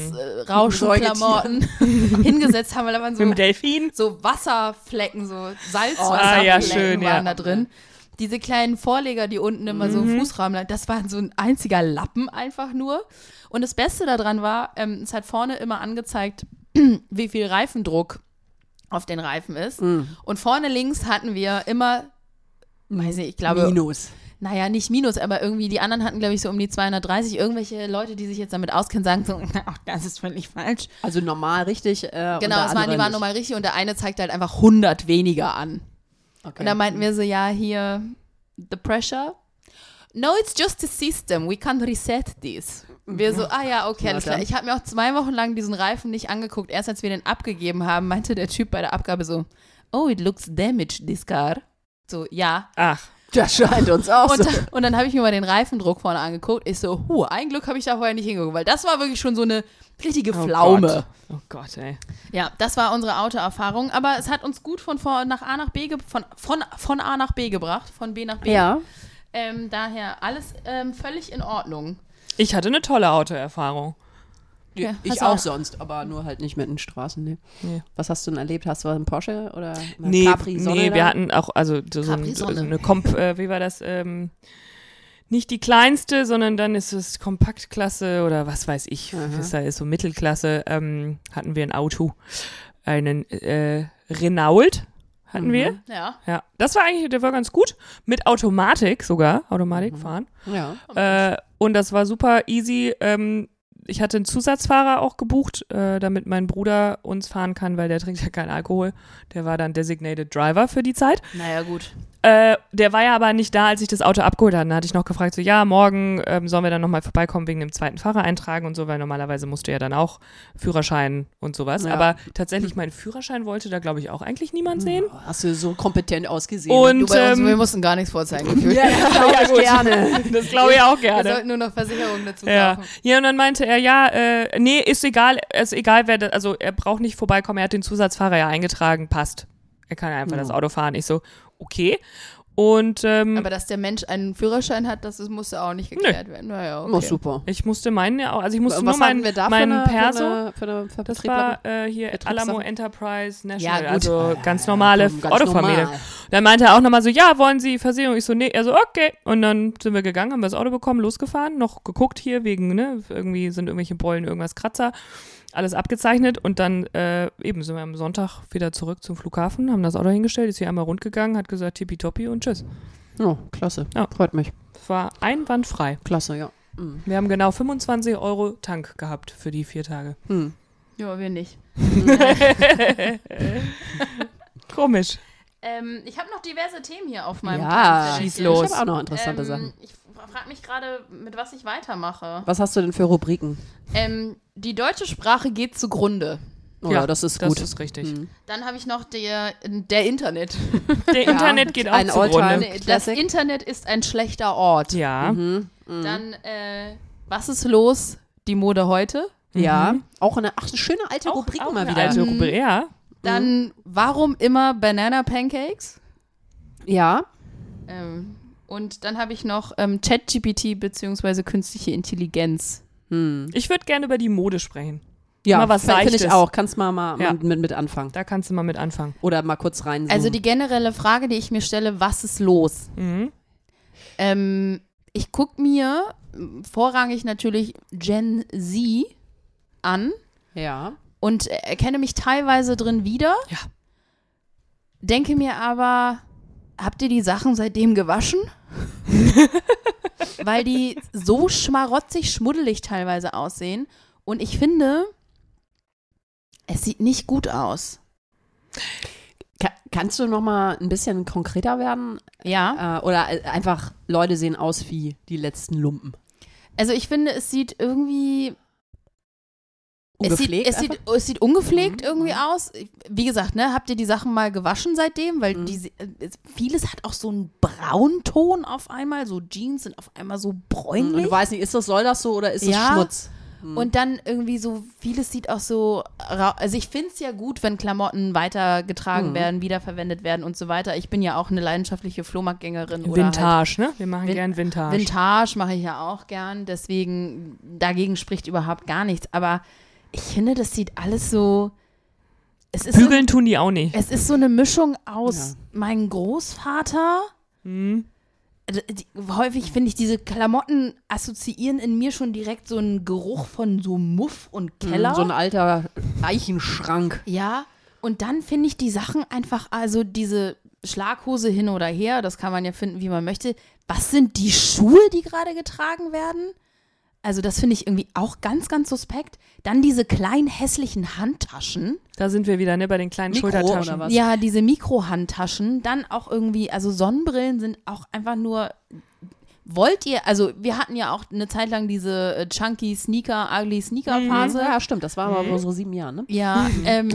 B: Meeresrauschenklamotten hingesetzt haben, weil da waren
C: Mit dem
B: so,
C: Delfin.
B: so Wasserflecken, so
C: ah,
B: Salzwasserflecken
C: ja, schön,
B: waren
C: ja.
B: da drin. Diese kleinen Vorleger, die unten immer so im Fußrahmen lagen, das war so ein einziger Lappen einfach nur. Und das Beste daran war, ähm, es hat vorne immer angezeigt, wie viel Reifendruck auf den Reifen ist.
D: Mm.
B: Und vorne links hatten wir immer, weiß nicht, ich glaube,
D: Minus.
B: naja, nicht Minus, aber irgendwie die anderen hatten, glaube ich, so um die zweihundertdreißig. Irgendwelche Leute, die sich jetzt damit auskennen, sagen so, ach, das ist völlig falsch.
D: Also normal richtig. Äh,
B: Genau,
D: und der
B: es waren, die
D: andere
B: waren
D: nicht.
B: normal richtig und der eine zeigt halt einfach hundert weniger an.
D: Okay.
B: Und da meinten wir so, ja, hier, the pressure. No, it's just a system. We can't reset this. Wir so, ah ja, okay,
D: Na
B: alles klar.
D: dann.
B: Ich habe mir auch zwei Wochen lang diesen Reifen nicht angeguckt. Erst als wir den abgegeben haben, meinte der Typ bei der Abgabe so, oh, it looks damaged, this car. So, ja.
C: Ach.
D: Das scheint uns auch
B: Und,
D: so.
B: dann- und dann habe ich mir mal den Reifendruck vorne angeguckt. Ich so, huh, ein Glück habe ich da vorher nicht hingeguckt, weil das war wirklich schon so eine richtige
C: Oh
B: Pflaume.
C: Gott. Oh Gott, ey.
B: Ja, das war unsere Autoerfahrung. Aber es hat uns gut von, vor, nach A nach B ge von, von, von A nach B gebracht, von B nach B.
D: Ja.
B: Ähm, daher alles ähm, völlig in Ordnung.
C: Ich hatte eine tolle Autoerfahrung.
B: Ja,
D: Ich
B: hast du
D: auch
B: auch-
D: sonst, aber nur halt nicht mit den Straßen. Nee.
C: Nee.
D: Was hast du denn erlebt? Hast du einen Porsche oder eine
C: Nee,
D: Capri-Sonne
C: nee,
D: da?
C: wir hatten auch, also so, so, ein, so
B: Capri-Sonne.
C: eine Komp, äh, wie war das, ähm, nicht die kleinste, sondern dann ist es Kompaktklasse oder was weiß ich,
D: Aha.
C: ist da ist so Mittelklasse, ähm, hatten wir ein Auto, einen äh, Renault hatten
D: Mhm.
C: wir.
B: Ja.
C: Ja, das war eigentlich, der war ganz gut, mit Automatik sogar, Automatik fahren.
D: Ja.
C: Äh, und das war super easy. Ähm, ich hatte einen Zusatzfahrer auch gebucht, äh, damit mein Bruder uns fahren kann, weil der trinkt ja keinen Alkohol. Der war dann Designated Driver für die Zeit.
B: Naja, gut.
C: Äh, der war ja aber nicht da, als ich das Auto abgeholt hatte. Da hatte ich noch gefragt, so ja, morgen ähm, sollen wir dann nochmal vorbeikommen wegen dem zweiten Fahrer eintragen und so, weil normalerweise musst du ja dann auch Führerschein und sowas.
D: Ja.
C: Aber tatsächlich, meinen Führerschein wollte da, glaube ich auch eigentlich niemand sehen.
D: Hast du so kompetent ausgesehen?
C: Und
B: Du, bei uns,
C: ähm,
B: wir mussten gar nichts vorzeigen. gefühlt.
D: ja, das glaube ich gerne.
C: das glaube ich auch
B: Wir
C: gerne.
B: sollten nur noch Versicherungen dazu
C: Ja.
B: kaufen.
C: ja, und dann meinte er, ja, äh, nee, ist egal, ist egal, wer das, also er braucht nicht vorbeikommen, er hat den Zusatzfahrer ja eingetragen, passt. Er kann ja einfach
D: Ja.
C: das Auto fahren. Ich so, okay. Und ähm,
B: Aber dass der Mensch einen Führerschein hat, das ist, musste auch nicht geklärt werden. Naja, okay.
D: Oh, super.
C: ich musste meinen ja auch, also ich musste
D: Was
C: nur
D: hatten
C: meinen,
D: wir da für
C: meinen
D: eine,
C: Perso.
D: Für eine, für eine
C: Das
D: Vertrieblerin?
C: war äh, hier
D: Betriebssache?
C: Alamo Enterprise National,
B: Ja, gut.
C: also ganz normale
D: komm, ganz
C: Autofamilie.
D: normal.
C: Dann meinte er auch nochmal so, ja, wollen Sie Versicherung? Ich so, nee, er so, okay. Und dann sind wir gegangen, haben wir das Auto bekommen, losgefahren, noch geguckt hier wegen, ne, irgendwie sind irgendwelche Beulen, irgendwas Kratzer, alles abgezeichnet und dann äh, eben sind wir am Sonntag wieder zurück zum Flughafen, haben das Auto hingestellt, ist hier einmal rund gegangen, hat gesagt tippitoppi und tschüss.
D: Oh, klasse.
C: Ja.
D: Freut mich.
C: Es war einwandfrei.
D: Klasse, ja. Mhm.
C: Wir haben genau fünfundzwanzig Euro Tank gehabt für die vier Tage.
D: Mhm.
B: Ja, wir nicht.
C: Komisch.
B: Ähm, ich habe noch diverse Themen hier auf meinem
D: Ja,
B: Zettel.
C: schieß los.
D: Ich habe auch noch interessante
B: ähm,
D: Sachen.
B: Ich frage mich gerade, mit was ich weitermache.
D: Was hast du denn für Rubriken?
B: Ähm, die deutsche Sprache geht zugrunde.
D: Oh,
C: Ja,
D: ja, das ist
C: Das
D: gut.
C: ist richtig.
D: Mhm.
B: Dann habe ich noch der, der Internet.
C: Der Internet geht auch
D: ein
C: zugrunde.
D: Alltime-
B: Das
D: Classic.
B: Internet ist ein schlechter Ort.
C: Ja.
D: Mhm. Mhm.
B: Dann, äh, was ist los? Die Mode heute.
D: Ja,
C: Mhm.
D: auch eine, ach, eine schöne alte Rubrik
C: auch
D: mal
C: eine
D: wieder.
C: alte
B: Mhm.
C: Rubrik, ja.
B: Dann, warum immer Banana Pancakes?
D: Ja,
B: Ähm, und dann habe ich noch ähm, ChatGPT bzw. künstliche Intelligenz.
D: hm.
C: Ich würde gerne über die Mode sprechen.
D: ja,
C: Mal was
D: finde ich
C: Leichtes.
D: auch. Kannst mal, mal
C: Ja.
D: mit, mit anfangen.
C: Da kannst du mal mit anfangen.
D: Oder mal kurz rein.
B: Also die generelle Frage, die ich mir stelle, was ist los?
C: Mhm.
B: Ähm, ich gucke mir ähm, vorrangig natürlich Gen Z an
D: Ja.
B: und äh, erkenne mich teilweise drin wieder.
C: Ja.
B: Denke mir aber, habt ihr die Sachen seitdem gewaschen? Weil die so schmarotzig, schmuddelig teilweise aussehen. Und ich finde, es sieht nicht gut aus.
D: Ka kannst du noch mal ein bisschen konkreter werden?
B: Ja.
D: Äh, oder äh, einfach, Leute sehen aus wie die letzten Lumpen.
B: Also ich finde, es sieht irgendwie. Es sieht,
D: Ungepflegt
B: es, sieht, es sieht ungepflegt
D: Mhm.
B: irgendwie aus. Wie gesagt, ne, habt ihr die Sachen mal gewaschen seitdem? Weil
D: Mhm.
B: die, äh, vieles hat auch so einen Braunton auf einmal. So Jeans sind auf einmal so
D: Und
B: bräunlich.
D: du weißt nicht, ist das, soll das so oder ist das
B: Ja.
D: Schmutz? Mhm.
B: Und dann irgendwie so, vieles sieht auch so, ra- also ich finde es ja gut, wenn Klamotten weitergetragen
D: Mhm.
B: werden, wiederverwendet werden und so weiter. Ich bin ja auch eine leidenschaftliche Flohmarktgängerin. Oder halt
C: Vintage, ne? Wir machen
B: Vin-
C: gern Vintage.
B: Vintage mache ich ja auch gern, deswegen dagegen spricht überhaupt gar nichts. Aber ich finde, das sieht alles so. Es ist, so,
C: Bügeln tun die auch nicht.
B: es ist so eine Mischung aus
D: Ja.
B: meinem Großvater.
C: Mhm.
B: Also, die, häufig finde ich, diese Klamotten assoziieren in mir schon direkt so einen Geruch von so Muff und Keller.
D: So ein alter Eichenschrank.
B: Ja, und dann finde ich die Sachen einfach, also diese Schlaghose hin oder her, das kann man ja finden, wie man möchte. Was sind die Schuhe, die gerade getragen werden? Also das finde ich irgendwie auch ganz, ganz suspekt. Dann diese kleinen hässlichen Handtaschen.
C: Da sind wir wieder, ne, bei den kleinen
D: Mikro
C: Schultertaschen.
D: oder was?
B: Ja, diese Mikrohandtaschen. Dann auch irgendwie, also Sonnenbrillen sind auch einfach nur. Wollt ihr, also wir hatten ja auch eine Zeit lang diese äh, chunky Sneaker, ugly Sneaker Phase.
D: Ja, stimmt. Das war aber
C: Mhm.
D: vor so sieben Jahren, ne?
B: Ja, ähm,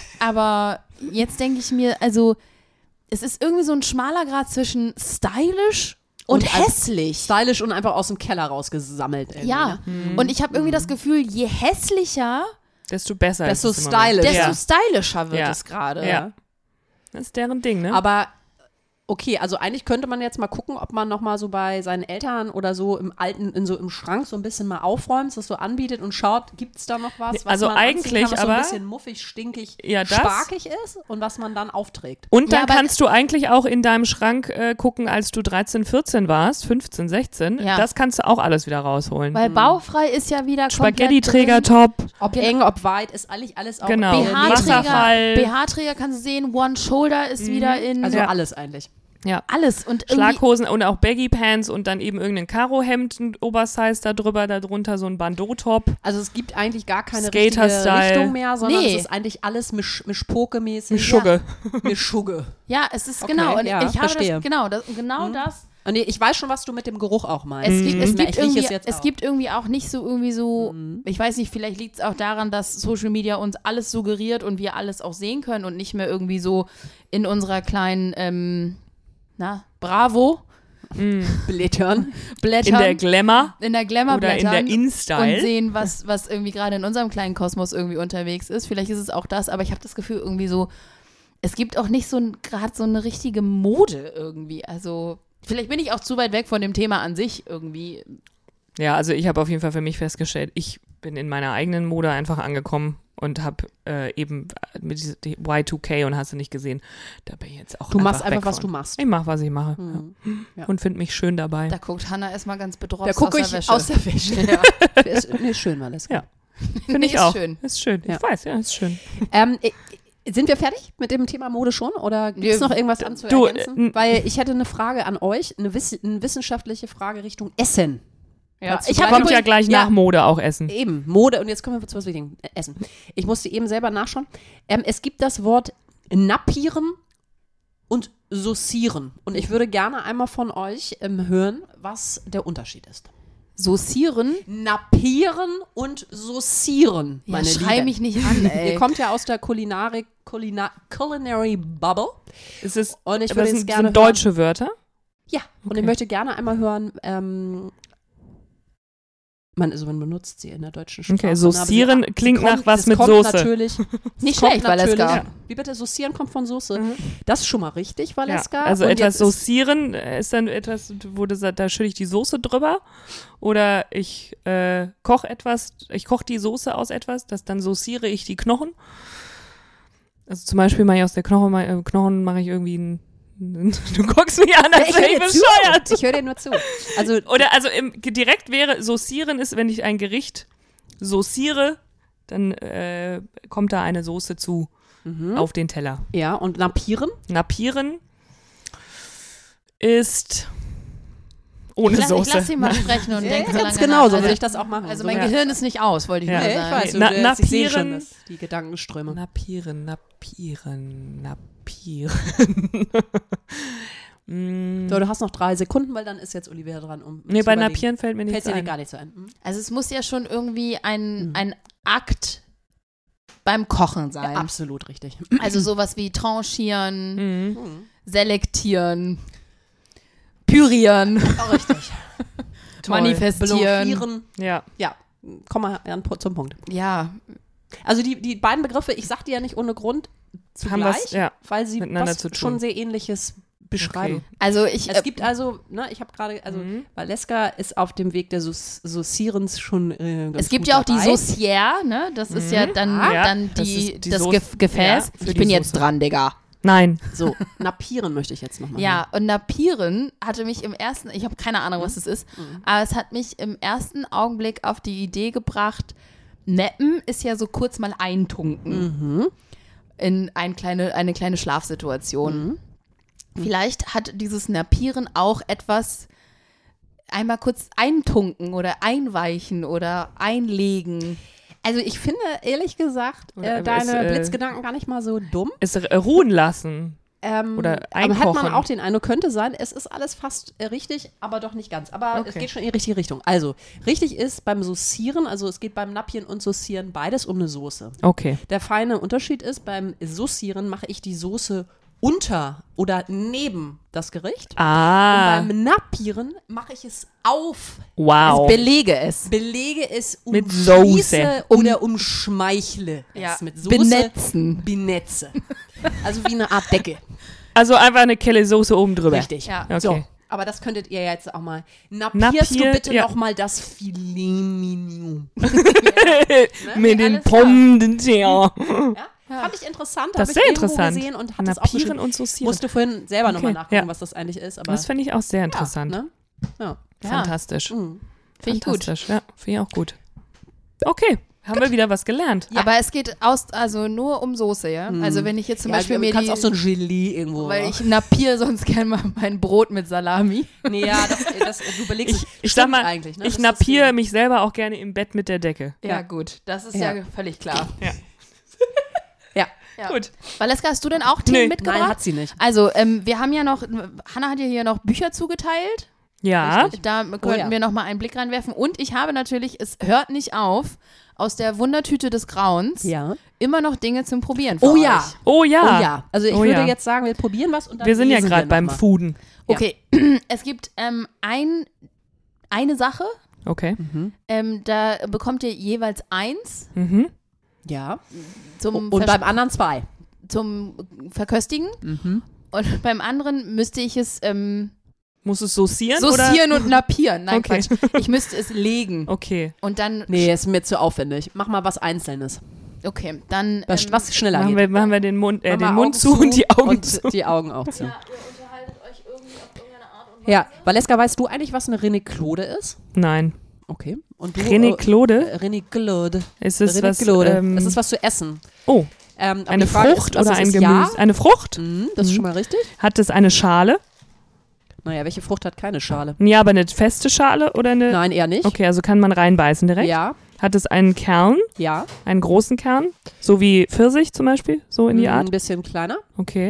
B: aber jetzt denke ich mir, also es ist irgendwie so ein schmaler Grad zwischen stylisch und,
D: Und ein-
B: hässlich.
D: Stylisch und einfach aus dem Keller rausgesammelt. irgendwie,
B: Ja,
D: Ne?
B: und ich habe irgendwie das Gefühl, je hässlicher,
C: Desto besser
D: Desto
C: ist es im Moment.
D: stylisch.
B: desto
C: Ja.
B: stylischer wird
C: Ja.
B: es gerade.
C: Ja. Das ist deren Ding, ne?
D: Aber okay, also eigentlich könnte man jetzt mal gucken, ob man noch mal so bei seinen Eltern oder so im alten, in so im Schrank so ein bisschen mal aufräumt, das so anbietet und schaut, gibt es da noch was, was
C: Also
D: man anziehen
C: eigentlich
D: kann, was so
C: aber-
D: ein bisschen muffig, stinkig,
C: Ja, das-
D: sparkig ist und was man dann aufträgt.
C: Und dann
B: Ja, aber-
C: kannst du eigentlich auch in deinem Schrank äh, gucken, als du dreizehn, vierzehn warst, fünfzehn, sechzehn.
B: Ja.
C: Das kannst du auch alles wieder rausholen.
B: Weil baufrei ist ja wieder
C: Spaghetti-Träger-Top,
D: Ob
B: Genau.
D: eng, ob weit, ist eigentlich alles auch
C: Genau.
D: äh,
B: BH-Träger,
C: Wasserfall.
B: B H-Träger kannst du sehen, One Shoulder ist wieder in
D: Also
C: Ja.
D: alles eigentlich.
C: ja.
B: alles und irgendwie,
C: Schlaghosen und auch Baggy-Pants und dann eben irgendein Karohemd, ein Oversize da drüber, darunter so ein Bandeau-Top.
D: Also es gibt eigentlich gar keine richtige
C: Skater-Style.
D: Richtung mehr, sondern
B: Nee.
D: es ist eigentlich alles misch, mischpoke-mäßig.
C: Mit Schugge.
D: Mischugge.
B: ja, es ist
D: Okay,
B: genau, und
D: ja,
B: ich habe
D: verstehe.
B: das, genau, das, genau das.
D: Und nee, ich weiß schon, was du mit dem Geruch auch meinst.
B: Es, gibt, es,
D: Ich
B: gibt
D: riech
B: irgendwie,
D: es jetzt
B: es
D: auch.
B: gibt irgendwie auch nicht so irgendwie so,
D: Mhm.
B: ich weiß nicht, vielleicht liegt es auch daran, dass Social Media uns alles suggeriert und wir alles auch sehen können und nicht mehr irgendwie so in unserer kleinen, ähm, na, Bravo
D: Blättern.
B: blättern.
C: In der Glamour
B: in der Glamour
C: oder in
B: blättern
C: der InStyle.
B: und sehen, was, was irgendwie gerade in unserem kleinen Kosmos irgendwie unterwegs ist. Vielleicht ist es auch das, aber ich habe das Gefühl, irgendwie so, es gibt auch nicht so gerade so eine richtige Mode irgendwie. Also vielleicht bin ich auch zu weit weg von dem Thema an sich irgendwie.
C: Ja, also ich habe auf jeden Fall für mich festgestellt, ich bin in meiner eigenen Mode einfach angekommen und habe äh, eben mit dieser die Y zwei K und hast du nicht gesehen, da bin ich jetzt auch
D: Du
C: einfach
D: machst einfach,
C: weg
D: was
C: von.
D: du machst.
C: Ich mache, was ich mache
D: Mhm.
C: ja.
D: Ja.
C: Und finde mich schön dabei.
B: Da guckt Hannah erstmal ganz bedroht
D: Da
B: aus
D: gucke
B: der
D: ich
B: Wäsche.
D: aus der Wäsche.
B: Ja.
D: ist, nee, schön war das.
C: Ja.
B: Finde
C: ich auch.
B: Schön.
C: Ist schön.
D: Ja.
C: Ich weiß, ja, ist schön.
D: Ähm, äh, sind wir fertig mit dem Thema Mode schon oder gibt es
B: Wir-
D: noch irgendwas
C: Du,
D: anzuergänzen?
C: äh,
D: Weil ich hätte eine Frage an euch, eine, wiss eine wissenschaftliche Frage Richtung Essen.
B: Ja,
D: Dazu
B: ich
D: gleich-
B: habe
C: Kommt ja
B: übrigens-
C: gleich
D: ja.
C: nach Mode auch essen.
D: Eben, Mode und jetzt kommen wir zu was Wichtigem. Äh, Essen. Ich musste eben selber nachschauen. Ähm, es gibt das Wort nappieren und saucieren. Und ich würde gerne einmal von euch ähm, hören, was der Unterschied ist.
B: Saucieren.
D: Nappieren und saucieren,
B: Ja,
D: meine
B: schrei
D: Lieben.
B: mich nicht an, ey.
D: Ihr kommt ja aus der Kulinarik, Kulina Culinary Bubble.
C: Es ist,
D: Und ich
C: aber
D: würde
C: es
D: jetzt
C: sind,
D: gerne
C: sind deutsche Wörter.
D: Ja, und
C: Okay.
D: ich möchte gerne einmal hören, ähm, man, also man benutzt sie in der deutschen Sprache.
C: Okay,
D: ne,
C: saucieren
D: aber sie-
C: klingt
D: sie kommt,
C: nach was
D: es
C: mit
D: kommt
C: Soße.
D: Natürlich,
B: Nicht
D: es kommt
B: schlecht, Valeska.
D: natürlich- Wie bitte, saucieren kommt von Soße.
C: Mhm.
D: Das ist schon mal richtig, Valeska.
C: Ja, also
D: Und
C: etwas
D: jetzt ist-
C: saucieren ist dann etwas, wo du sagst, da schütte ich die Soße drüber. Oder ich äh, koche etwas, ich koche die Soße aus etwas, das dann sauciere ich die Knochen. Also zum Beispiel mache ich aus der Knochen, ma- äh, Knochen mache ich irgendwie ein Du guckst mich an,
D: Ja,
C: als
D: ich
C: wäre
D: höre
C: ich
D: dir zu.
C: bescheuert.
D: Ich höre dir nur zu. Also,
C: Oder also im, direkt wäre, saucieren ist, wenn ich ein Gericht sauciere, dann äh, kommt da eine Soße zu
D: mhm.
C: auf den Teller.
D: ja, und nappieren?
C: Nappieren ist ohne
B: ich, la-
C: Soße.
B: ich lass sie mal sprechen und
D: Ja,
B: denke so
D: ganz
B: lange
D: genau,
B: nach.
D: so
B: Also,
D: würde ich das auch machen.
B: also
D: so,
B: mein
C: ja.
B: Gehirn ist nicht aus, wollte ich
C: Ja.
B: nur
D: Nee, ich
B: sagen.
D: weiß, du,
C: Na-
D: äh, ich sehe schon
C: nappieren-
D: das, die Gedankenströme.
C: Nappieren, nappieren, nappieren. mm.
D: So, du hast noch drei Sekunden, weil dann ist jetzt Olivia dran. Um
C: Nee,
D: zu
C: bei
D: überlegen.
C: Nappieren fällt mir
D: Fällt
C: nichts
D: dir
C: ein.
D: gar nicht so ein. Hm?
B: Also es muss ja schon irgendwie ein,
D: Mhm.
B: ein Akt beim Kochen sein.
D: Ja, absolut richtig.
B: Also sowas wie tranchieren,
C: Mhm.
D: Hm.
B: selektieren, pürieren,
D: Auch richtig.
B: manifestieren.
D: Blanchieren.
C: Ja.
D: Ja, komm mal an, zum Punkt.
B: Ja,
D: Also die, die beiden Begriffe, ich sag die ja nicht ohne Grund zugleich,
C: Haben was- ja,
D: weil sie
C: miteinander
D: was
C: zu tun.
D: schon sehr Ähnliches beschreiben.
C: Okay.
B: also ich,
D: Es gibt also, ne, ich habe gerade, also
C: Mhm.
D: Valeska ist auf dem Weg des Sauc- Saucierens schon äh, ganz
B: es gibt
D: gut
B: ja auch die
D: dabei.
B: Saucière, ne? Das ist ja dann,
C: Ja,
B: dann
C: das
B: die,
C: ist die
B: das
C: Soße-
B: Gef Gefäß.
C: ja, für
B: ich
C: die
B: bin jetzt
C: Soße.
B: dran, Digga.
C: Nein.
D: So, nappieren möchte ich jetzt nochmal.
B: Ja, und Nappieren hatte mich im ersten, ich habe keine Ahnung, was es ist,
D: Mhm.
B: aber es hat mich im ersten Augenblick auf die Idee gebracht, Nappen ist ja so kurz mal eintunken
D: Mhm.
B: in ein kleine, eine kleine Schlafsituation.
D: Mhm.
B: Vielleicht hat dieses Nappieren auch etwas einmal kurz eintunken oder einweichen oder einlegen.
D: Also ich finde, ehrlich gesagt,
C: Oder
D: äh, deine
C: es, äh,
D: Blitzgedanken gar nicht mal so dumm.
C: Es äh, ruhen lassen.
D: Ähm,
C: Oder
D: aber hat man
C: einkochen.
D: auch den Eindruck, könnte sein, es ist alles fast äh, richtig, aber doch nicht ganz. Aber es
C: Okay.
D: geht schon in die richtige Richtung. Also, richtig ist beim Saucieren, also es geht beim Nappien und Saucieren beides um eine Soße.
C: Okay.
D: Der feine Unterschied ist, beim Saucieren mache ich die Soße unter oder neben das Gericht.
C: Ah.
D: Und beim Nappieren mache ich es auf,
C: Wow.
B: Belege es.
D: belege es,
C: Mit
D: umschließe
C: Soße.
D: oder umschmeichle
B: Ja,
D: es mit Soße.
B: benetzen.
D: Benetze. Also wie eine Art Decke.
C: Also einfach eine Kelle Soße oben drüber.
D: Richtig.
B: Ja.
C: Okay.
D: So, aber das könntet ihr jetzt auch mal. Nappierst
C: Nappier-
D: du bitte
C: ja.
D: noch mal das Filet Mignon?
C: Mit den
B: alles klar.
C: Pommes de terre.
D: Ja? Fand ich interessant.
C: Das
D: hab
C: ist
D: ich
C: sehr
D: irgendwo
C: interessant.
D: gesehen und hat es auch
C: Nappieren
D: bestimmt.
C: und saucieren.
D: Musste vorhin selber nochmal
C: Okay,
D: nachgucken,
C: ja.
D: was das eigentlich ist. Aber
C: Das fände ich auch sehr interessant.
D: Ja, ne? ja.
B: Ja.
C: Fantastisch.
D: Mhm.
B: Finde ich gut.
C: Fantastisch. Ja, finde ich auch gut. Okay, haben wir wieder was gelernt.
D: Ja.
B: Aber es geht aus, also nur um Soße, ja?
D: Mhm.
B: Also wenn ich jetzt zum
D: Ja,
B: Beispiel
D: du
B: mir
D: kannst
B: die,
D: auch so ein Gelee irgendwo.
B: weil ich nappiere sonst gerne mal mein Brot mit Salami.
D: nee, ja, das, das, du überlegst
C: Ich,
D: es.
C: ich sag
D: Stimmt
C: mal,
D: eigentlich, ne?
C: ich
D: Das
C: nappiere
D: ist-
C: mich selber auch gerne im Bett mit der Decke.
B: Ja,
D: Ja.
B: gut, das ist ja,
D: Ja.
B: völlig klar.
D: Ja.
B: Ja.
C: Gut.
B: Valeska, hast du denn auch Themen
C: Nee.
B: mitgebracht?
D: Nein, hat sie nicht.
B: Also, ähm, wir haben ja noch, Hannah hat ja hier noch Bücher zugeteilt.
C: Ja.
D: Richtig.
B: Da könnten
D: ja.
B: wir noch mal einen Blick reinwerfen. Und ich habe natürlich, es hört nicht auf, aus der Wundertüte des Grauens
D: Ja.
B: immer noch Dinge zum Probieren für
D: Oh
B: euch.
D: ja.
C: Oh ja.
D: Oh ja. Also ich
C: Oh
D: würde
C: ja.
D: jetzt sagen, wir probieren was und dann
C: Wir sind ja
D: lesen
C: gerade beim
D: noch mal.
C: Fooden.
B: Okay, es gibt ähm, ein, eine Sache,
C: Okay.
D: Mhm.
B: ähm, da bekommt ihr jeweils eins
C: Mhm.
D: Ja.
B: zum,
D: Und
B: Vers
D: beim anderen zwei.
B: zum Verköstigen.
D: Mhm.
B: Und beim anderen müsste ich es ähm,
C: Muss es saucieren?
B: saucieren und napieren. Nein,
C: Okay.
B: Quatsch. Ich müsste es legen.
C: Oder? Okay.
B: Und dann,
D: Nee, ist mir zu aufwendig. Mach mal was Einzelnes.
B: okay, dann.
D: Was,
B: ähm,
D: was schneller
C: Machen
D: geht.
C: wir, machen wir den Mund, äh,
D: Mach mal
C: den Mund
D: Augen
C: zu und die Augen
D: und
C: zu.
D: die Augen auch zu.
B: Ja, ihr unterhaltet euch irgendwie auf irgendeine Art und Weise.
D: Ja, Valeska, weißt du eigentlich, was eine René Claude ist?
C: Nein.
D: Okay. Und du,
C: René
D: äh,
C: Claude?
D: äh, René Claude.
C: Ist es
D: René
C: was?
D: Claude.
C: Ähm,
D: das ist was zu essen.
C: oh,
D: Ähm, aber
C: eine
D: die Frage
C: Frucht
D: ist, was
C: oder
D: es
C: ein
D: ist.
C: Gemüse?
D: Ja,
C: Eine Frucht?
D: mhm, das ist schon mal richtig.
C: Hat es eine Schale?
D: Naja, welche Frucht hat keine Schale?
C: Ja, aber eine feste Schale oder eine?
D: Nein, eher nicht.
C: Okay, also kann man reinbeißen direkt.
D: Ja,
C: Hat es einen Kern,
D: ja.
C: einen großen Kern? So wie Pfirsich zum Beispiel? So in die
D: Mm,
C: Art?
D: Ein bisschen kleiner.
C: Okay.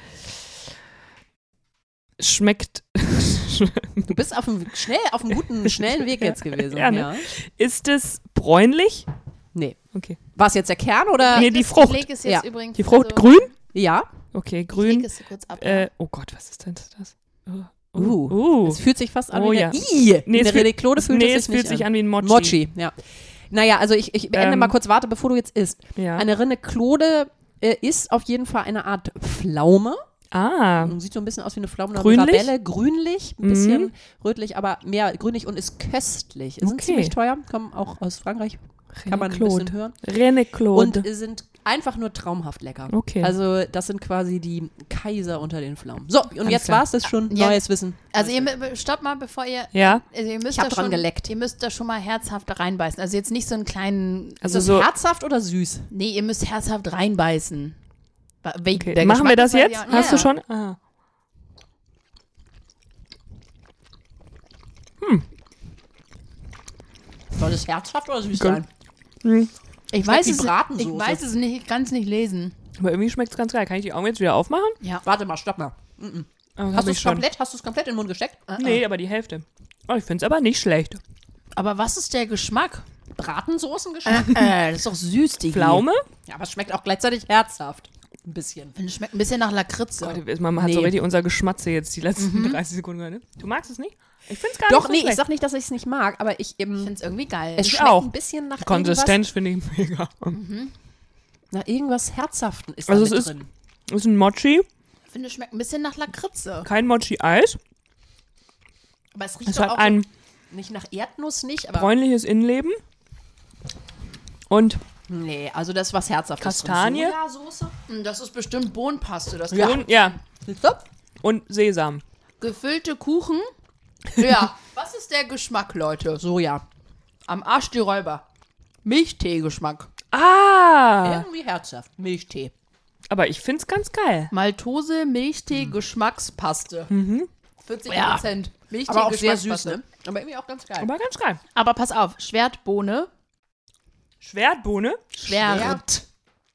C: Schmeckt.
D: Du bist auf einem, schnell, auf einem guten, schnellen Weg jetzt gewesen.
C: Ja, ne?
D: ja.
C: Ist es bräunlich?
D: Nee.
C: Okay.
D: War es jetzt der Kern oder?
C: Nee, die
B: Das-
C: Frucht.
B: Ich leg es jetzt
D: Ja.
B: übrigens,
C: Die Frucht
B: also,
C: grün?
D: Ja.
C: Okay,
B: Ich
C: grün.
B: leg es kurz ab.
C: Äh, oh Gott, was ist denn das? Oh,
D: Uh.
C: uh.
D: Es fühlt sich fast an
C: Oh,
D: wie
C: ja.
D: eine I.
C: Nee,
D: in
C: es
D: der
C: fühlt-
D: René Claude fühlt
C: nee,
D: es
C: es
D: sich
C: fühlt
D: nicht
C: sich
D: an.
C: an wie ein Mochi.
D: Mochi, ja. Naja, also ich, ich beende
C: Ähm.
D: mal kurz, warte, bevor du jetzt isst.
C: Ja.
D: Eine René Claude äh, ist auf jeden Fall eine Art Pflaume.
C: Ah,
D: Sieht so ein bisschen aus wie eine Pflaume.
C: Grünlich?
D: Mirabelle, grünlich, ein bisschen
C: Mhm.
D: rötlich, aber mehr grünlich und ist köstlich. Sind
C: Okay.
D: ziemlich teuer, kommen auch aus Frankreich, kann man ein bisschen
C: Claude.
D: hören.
C: René Claude.
D: Und sind einfach nur traumhaft lecker.
C: Okay.
D: Also das sind quasi die Kaiser unter den Pflaumen. So, und jetzt
C: klar.
D: war es das schon.
B: Ja.
D: Neues Wissen.
B: Also ihr, mü- stopp mal, bevor ihr,
C: Ja.
B: also ihr müsst
D: Ich hab
B: da
D: dran
B: schon,
D: geleckt.
B: Ihr müsst da schon mal herzhaft reinbeißen. Also jetzt nicht so einen kleinen,
C: Also
D: ist
C: so.
D: das herzhaft oder süß?
B: nee, ihr müsst herzhaft reinbeißen. Wa- wel-
C: Okay.
B: der
C: Machen wir
B: Geschmack
C: das
B: ist halt
C: jetzt?
B: ja-
C: Hast
B: ja.
C: du schon? Ah.
D: Soll es herzhaft oder süß
C: Gut.
D: sein?
C: Hm.
B: Ich weiß,
D: wie
B: es, ich
D: Bratensoße.
B: weiß es nicht, ich kann es nicht lesen.
C: Aber irgendwie schmeckt es ganz geil. Kann ich die Augen jetzt wieder aufmachen?
B: Ja.
D: Warte mal, stopp mal.
C: Oh,
D: Hast
C: hab
D: du
C: ich
D: es
C: schon.
D: komplett, hast du es komplett in den Mund gesteckt?
C: Nee, aber die Hälfte. Oh, ich finde es aber nicht schlecht.
B: Aber was ist der Geschmack?
D: Bratensoßengeschmack?
B: Äh, das ist doch süß, die
C: Pflaume?
D: Ja, aber es schmeckt auch gleichzeitig herzhaft. Ein bisschen.
B: Es schmeckt ein bisschen nach Lakritze.
C: Gott, man hat so
D: Nee.
C: richtig unser Geschmatze jetzt die letzten dreißig Sekunden gehört. Ne? Du magst es nicht? Ich finde es gar
D: Doch,
C: nicht
D: nee,
C: so
D: ich
C: schlecht.
D: sag nicht, dass ich es nicht mag, aber ich
B: Ich
D: eben.
B: finde es irgendwie geil.
D: Es
C: Ich
D: schmeckt
C: auch.
D: ein bisschen nach
C: Die Konsistenz finde ich mega.
D: irgendwas, nach irgendwas Herzhaften ist
C: Also
D: da mit
C: es ist-
D: drin.
C: Ist ein Mochi,
B: ich finde, es schmeckt ein bisschen nach Lakritze.
C: kein Mochi-Eis.
D: Aber es riecht
C: Es
D: doch
C: hat
D: auch
C: ein
D: so, nicht nach Erdnuss, nicht, aber.
C: bräunliches Innenleben. Und
D: Nee, also das ist was Herzhaftes.
C: Kastanie?
D: Sojasauce?
B: Hm, Das ist bestimmt Bohnenpaste. Das
D: Ja.
B: kann-
C: Und, ja,
D: Siehst du?
C: und Sesam.
B: Gefüllte Kuchen. Ja. Was ist der Geschmack, Leute?
D: Soja.
B: Am Arsch die Räuber. Milchtee-Geschmack.
C: Ah!
D: Irgendwie herzhaft. Milchtee.
C: Aber ich finde es ganz geil.
B: Maltose, Milchtee, Geschmackspaste. vierzig
D: Ja.
B: Prozent. Milchtee,
D: Aber auch sehr süß,
B: Geschmackspaste.
D: ne? Aber irgendwie auch ganz geil.
C: Aber ganz geil.
B: Aber pass auf, Schwertbohne.
C: Schwertbohne?
B: Schwert.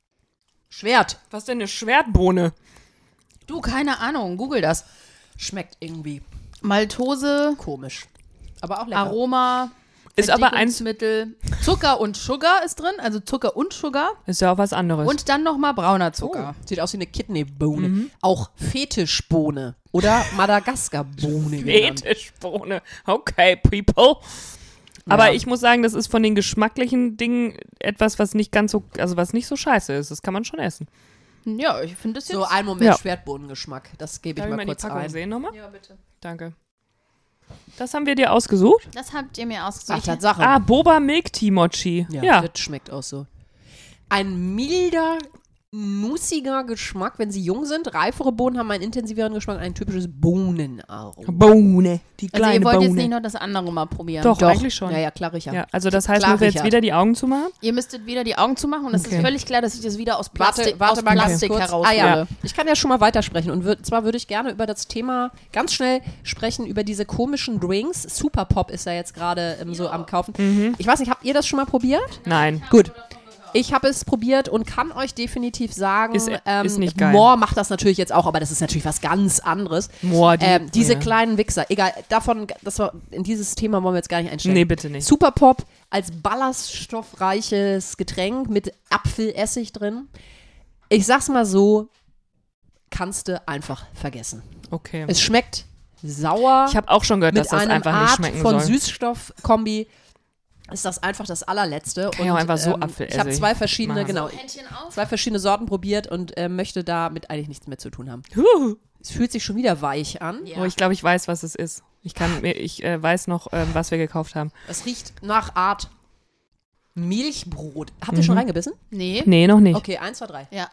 D: Schwert.
C: Was ist denn eine Schwertbohne?
B: Du, keine Ahnung, google das.
D: Schmeckt irgendwie
B: Maltose,
D: komisch. Aber auch lecker.
B: Aroma,
C: Ist aber eins,
B: Verdickungsmittel, Zucker und Sugar ist drin, also Zucker und Sugar.
C: ist ja auch was anderes.
B: Und dann nochmal brauner Zucker.
D: Oh, sieht aus wie eine Kidneybohne. Auch Fetischbohne oder Madagaskar-Bohne genannt.
C: Fetischbohne. Okay, people. Aber
D: Ja.
C: ich muss sagen, das ist von den geschmacklichen Dingen etwas, was nicht ganz so, also was nicht so scheiße ist. Das kann man schon essen.
B: Ja, ich finde das jetzt.
D: So, ein Moment,
C: Ja.
D: Schwertbohnengeschmack. Das gebe ich
C: Darf ich
D: mal
C: mal die
D: kurz
C: Packung
D: ein.
C: sehen nochmal?
B: ja, bitte.
C: Danke. Das haben wir dir ausgesucht?
B: Das habt ihr mir
D: Ach,
B: ausgesucht.
D: Tatsache.
C: Ah, Boba Milk Tea Mochi.
D: ja,
C: Ja.
D: das schmeckt auch so. Ein milder, nussiger Geschmack, wenn sie jung sind. Reifere Bohnen haben einen intensiveren Geschmack, ein typisches Bohnenaroma.
C: Bohne. Die
B: Also
C: kleine
B: ihr wollt
C: Bohne.
B: jetzt nicht noch das andere mal probieren.
C: Doch, eigentlich schon.
D: Ja, ja, klar, Richard.
C: Ja, also das heißt,
D: Klar,
C: müssen wir jetzt
D: Richard.
C: wieder die Augen zumachen?
B: Ihr müsstet wieder die Augen zumachen und es
C: Okay.
B: ist völlig klar, dass ich das wieder aus
D: Warte,
B: Plastik,
D: warte
B: aus
D: mal ganz
B: Plastik
D: kurz.
B: heraushole.
D: Ah, ja. Ich kann ja schon mal weitersprechen. Und würd, zwar würde ich gerne über das Thema ganz schnell sprechen, über diese komischen Drinks. Superpop ist ja jetzt gerade ähm, so am Kaufen.
C: Mhm.
D: Ich weiß nicht, habt ihr das schon mal probiert?
C: Nein.
D: Gut. Ich habe es probiert und kann euch definitiv sagen,
C: Ist-
D: ähm,
C: ist nicht geil.
D: More macht das natürlich jetzt auch, aber das ist natürlich was ganz anderes.
C: Boah, die-
D: ähm, diese
C: ja.
D: kleinen Wichser, egal, davon, das war, in dieses Thema wollen wir jetzt gar nicht einsteigen.
C: Nee, bitte nicht.
D: Superpop als ballaststoffreiches Getränk mit Apfelessig drin. Ich sag's mal so, kannst du einfach vergessen.
C: Okay.
D: Es schmeckt sauer
C: Ich habe auch schon gehört, dass
D: mit
C: das
D: einer
C: einfach nicht
D: Art
C: schmecken
D: von
C: soll.
D: Süßstoffkombi. ist das einfach das allerletzte.
C: Kann ja auch einfach so
D: ähm,
C: Apfel
D: Ich habe
C: essen.
D: zwei verschiedene,
C: Machen.
D: genau,
B: Händchen auf.
D: zwei verschiedene Sorten probiert und äh, möchte damit eigentlich nichts mehr zu tun haben.
C: Huh.
D: Es fühlt sich schon wieder weich an.
B: Ja.
C: Oh, ich glaube, ich weiß, was es ist. Ich kann mir, ich äh, weiß noch, ähm, was wir gekauft haben.
D: Es riecht nach Art Milchbrot. Habt ihr schon
C: Mhm.
D: reingebissen?
B: Nee.
C: Nee, noch nicht.
D: Okay, eins, zwei, drei.
B: Ja.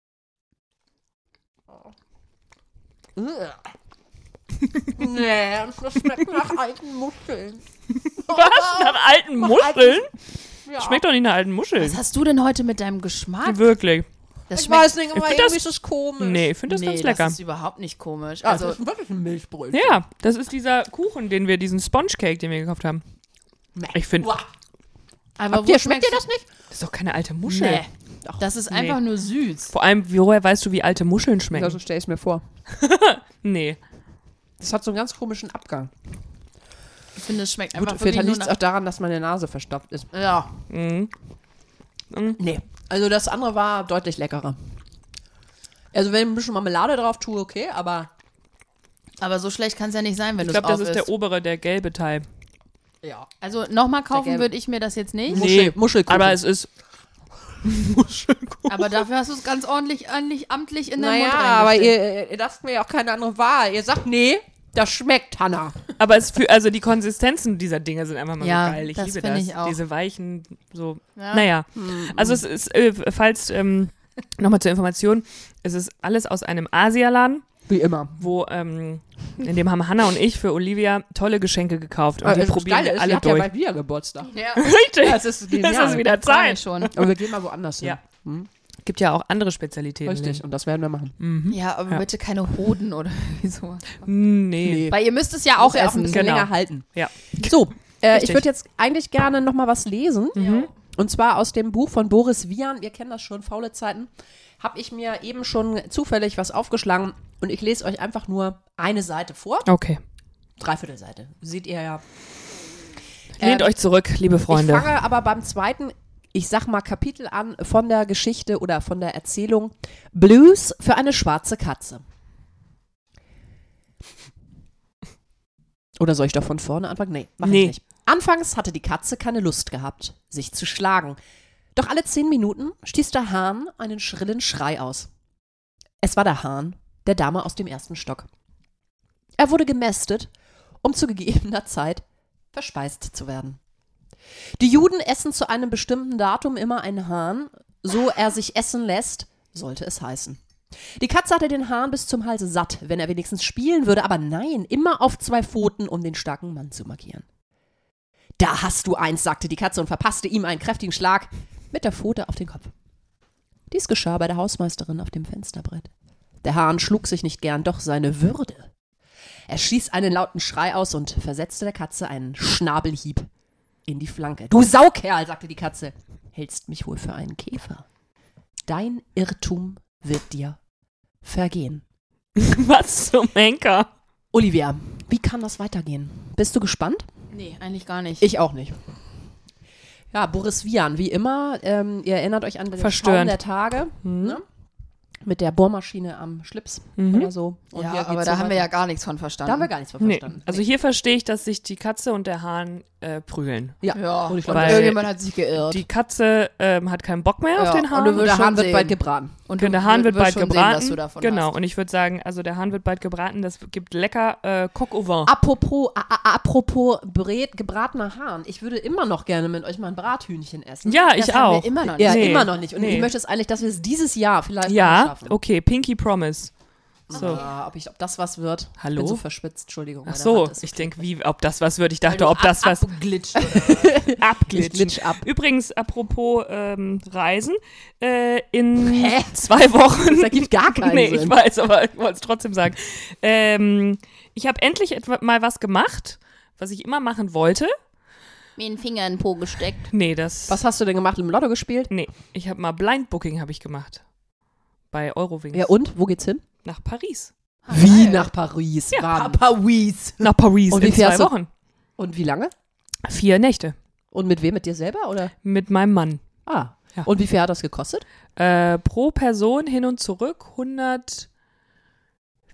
D: Nee, das schmeckt nach alten Muscheln.
C: Was? Nach alten Muscheln?
D: Ja.
C: Schmeckt doch nicht nach alten Muscheln.
B: Was hast du denn heute mit deinem Geschmack?
C: Wirklich.
B: Das
D: Ich
B: schmeckt,
D: weiß nicht, aber
C: Ich find
D: irgendwie
C: das-
D: ist es komisch.
C: Nee, ich finde das
B: nee,
C: ganz lecker.
B: das ist überhaupt nicht komisch.
D: Also,
B: Also,
D: das ist wirklich ein Milchbrot.
C: Ja, das ist dieser Kuchen, den wir, diesen Sponge Cake, den wir gekauft haben. Ich finde,
D: Boah.
B: aber
D: Habt ihr,
B: wo
D: schmeckt ihr
B: schmeckst
D: das nicht?
C: das ist doch keine alte Muschel.
B: Nee. Das ist einfach nur süß.
C: Vor allem, woher weißt du, wie alte Muscheln schmecken?
D: Ja, so stelle ich es mir vor.
C: Nee.
D: Das hat so einen ganz komischen Abgang.
B: Ich finde, es schmeckt
D: Gut,
B: einfach
D: vielleicht
B: wirklich nur
D: liegt es
B: nach...
D: auch daran, dass meine Nase verstopft ist.
B: Ja.
C: Mhm.
D: Nee. Also das andere war deutlich leckerer. Also wenn ich ein bisschen Marmelade drauf tue, okay, aber
B: Aber so schlecht kann es ja nicht sein, wenn
C: Ich
B: du es
C: glaube, das ist
B: aufisst.
C: der obere, der gelbe Teil.
D: ja.
B: Also nochmal kaufen
D: gelbe.
B: würde ich mir das jetzt nicht.
C: Nee.
D: Muschel, Muschelkuchen.
C: Aber es ist Muschelkuchen.
B: Aber dafür hast du es ganz ordentlich, ordentlich amtlich in deinen
D: naja,
B: Mund
D: aber
B: reingesteckt.
D: ihr, ihr lasst mir ja auch keine andere Wahl. Ihr sagt, nee, das schmeckt, Hanna.
C: Aber es für, also die Konsistenzen dieser Dinge sind einfach mal
B: Ja,
C: so geil. Ich
B: das
C: liebe
B: finde
C: das.
B: ich auch.
C: Diese weichen, so.
B: Ja.
C: Naja. Also es ist, äh, falls, ähm, nochmal zur Information, es ist alles aus einem Asialaden,
D: Wie immer.
C: wo, ähm, in dem haben Hannah und ich für Olivia tolle Geschenke gekauft. Und die
D: Äh, das
C: probieren
D: Geile
C: wir
D: ist,
C: alle
D: ihr habt ja
C: durch.
D: bald wieder Geburtstag.
B: Ja,
C: Richtig.
D: Ja, es ist genial.
C: Das ist wieder
B: frag
C: Zeit.
B: mich schon.
D: Aber wir gehen mal woanders hin.
C: Ja. Gibt ja auch andere Spezialitäten.
D: Richtig, und das werden wir machen.
B: Ja, aber
C: Ja.
B: bitte keine Hoden oder wie sowas.
C: Nee.
B: Weil ihr müsst es ja auch
D: Muss ja auch ein
B: essen.
D: bisschen
C: Genau.
D: länger halten.
C: Ja.
D: So, äh, ich
C: Richtig.
D: würde jetzt eigentlich gerne noch mal was lesen.
C: Mhm.
D: Und zwar aus dem Buch von Boris Vian. Wir kennen das schon, Faule Zeiten. Habe ich mir eben schon zufällig was aufgeschlagen. Und ich lese euch einfach nur eine Seite vor.
C: Okay.
D: Dreiviertelseite. Seht ihr ja.
C: Lehnt
D: Ähm,
C: euch zurück, liebe Freunde.
D: Ich fange aber beim zweiten, ich sag mal, Kapitel an von der Geschichte oder von der Erzählung Blues für eine schwarze Katze. Oder soll ich doch von vorne anfangen? Nee, mach
C: Nee.
D: ich nicht. Anfangs hatte die Katze keine Lust gehabt, sich zu schlagen. Doch alle zehn Minuten stieß der Hahn einen schrillen Schrei aus. Es war der Hahn der Dame aus dem ersten Stock. Er wurde gemästet, um zu gegebener Zeit verspeist zu werden. Die Juden essen zu einem bestimmten Datum immer einen Hahn, so er sich essen lässt, sollte es heißen. Die Katze hatte den Hahn bis zum Halse satt, wenn er wenigstens spielen würde, aber nein, immer auf zwei Pfoten, um den starken Mann zu markieren. Da hast du eins, sagte die Katze und verpasste ihm einen kräftigen Schlag mit der Pfote auf den Kopf. Dies geschah bei der Hausmeisterin auf dem Fensterbrett. Der Hahn schlug sich nicht gern, doch seine Würde. Er stieß einen lauten Schrei aus und versetzte der Katze einen Schnabelhieb in die Flanke. Du Saukerl, sagte die Katze, hältst mich wohl für einen Käfer. Dein Irrtum wird dir vergehen.
C: Was zum Henker?
D: Olivia, wie kann das weitergehen? Bist du gespannt?
B: Nee, eigentlich gar nicht.
D: Ich auch nicht. Ja, Boris Vian, wie immer, ähm, ihr erinnert euch an den Schaum
C: Verstörend.
D: der Tage, ne? Mit der Bohrmaschine am Schlips oder so. Und
B: ja,
D: hier
B: aber
D: geht's
B: da
D: so
B: haben wir
D: weiter.
B: ja gar nichts von verstanden.
D: Da haben wir gar nichts von
C: Nee.
D: verstanden.
C: Also hier verstehe ich, dass sich die Katze und der Hahn äh, prügeln.
D: ja.
B: Ja,
D: Und ich
B: und
D: glaub,
C: Weil-
B: irgendjemand hat sich geirrt.
C: Die Katze ähm, hat keinen Bock mehr
B: Ja,
C: auf den
B: und
C: Hahn.
B: du
D: und
B: wirst
D: der
B: schon
D: Hahn wird
B: sehen.
D: bald gebraten.
B: Und
C: Und der Hahn wird
B: wirst
C: bald
B: schon sehen,
C: gebraten.
B: was du davon
C: genau,
B: hast.
C: und ich würde sagen, also der Hahn wird bald gebraten, das gibt lecker äh, Coq au vin.
D: Apropos, a, a, apropos Bret, gebratener Hahn. Ich würde immer noch gerne mit euch mal ein Brathühnchen essen.
C: Ja, ich
B: das haben
C: auch.
B: wir immer noch
D: Ja,
B: nicht.
C: Nee.
D: immer noch nicht. Und
C: Nee.
D: ich möchte es eigentlich, dass wir es dieses Jahr vielleicht mal
C: Ja,
D: schaffen.
C: okay, Pinky Promise. So.
D: Ah, ob, ich, ob das was wird.
C: Hallo?
D: Ich bin so verschwitzt, Entschuldigung.
C: Ach
D: meine
C: so,
D: Hand ist
C: ich
D: okay.
C: denke, wie, ob das was wird. Ich dachte,
B: Weil du
C: ob das
B: ab,
C: was
B: abglitscht.
D: Ich
C: abglitscht.
D: glitsch ab.
C: Übrigens, apropos ähm, Reisen, äh, in zwei Wochen.
D: Das ergibt gar keinen
C: nee,
D: Sinn.
C: ich weiß, aber ich wollte es trotzdem sagen. Ähm, ich habe endlich etwa mal was gemacht, was ich immer machen wollte.
B: Mir den Finger in den Po gesteckt.
C: Nee, das.
D: Was hast du denn gemacht? Im Lotto gespielt?
C: Nee, ich habe mal Blind Booking habe ich gemacht. Bei Eurowings.
D: Ja, und? Wo geht's hin?
C: Nach Paris.
D: Wie nach Paris?
C: Ja,
D: Wann?
B: Paris.
C: Nach Paris
D: Und wie
C: in
D: viel
C: zwei
D: hast du-
C: Wochen.
D: Und wie lange?
C: Vier Nächte.
D: Und mit wem? Mit dir selber? Oder?
C: Mit meinem Mann.
D: Ah.
C: Ja.
D: Und wie viel hat das gekostet?
C: Äh, pro Person hin und zurück hundertvierzig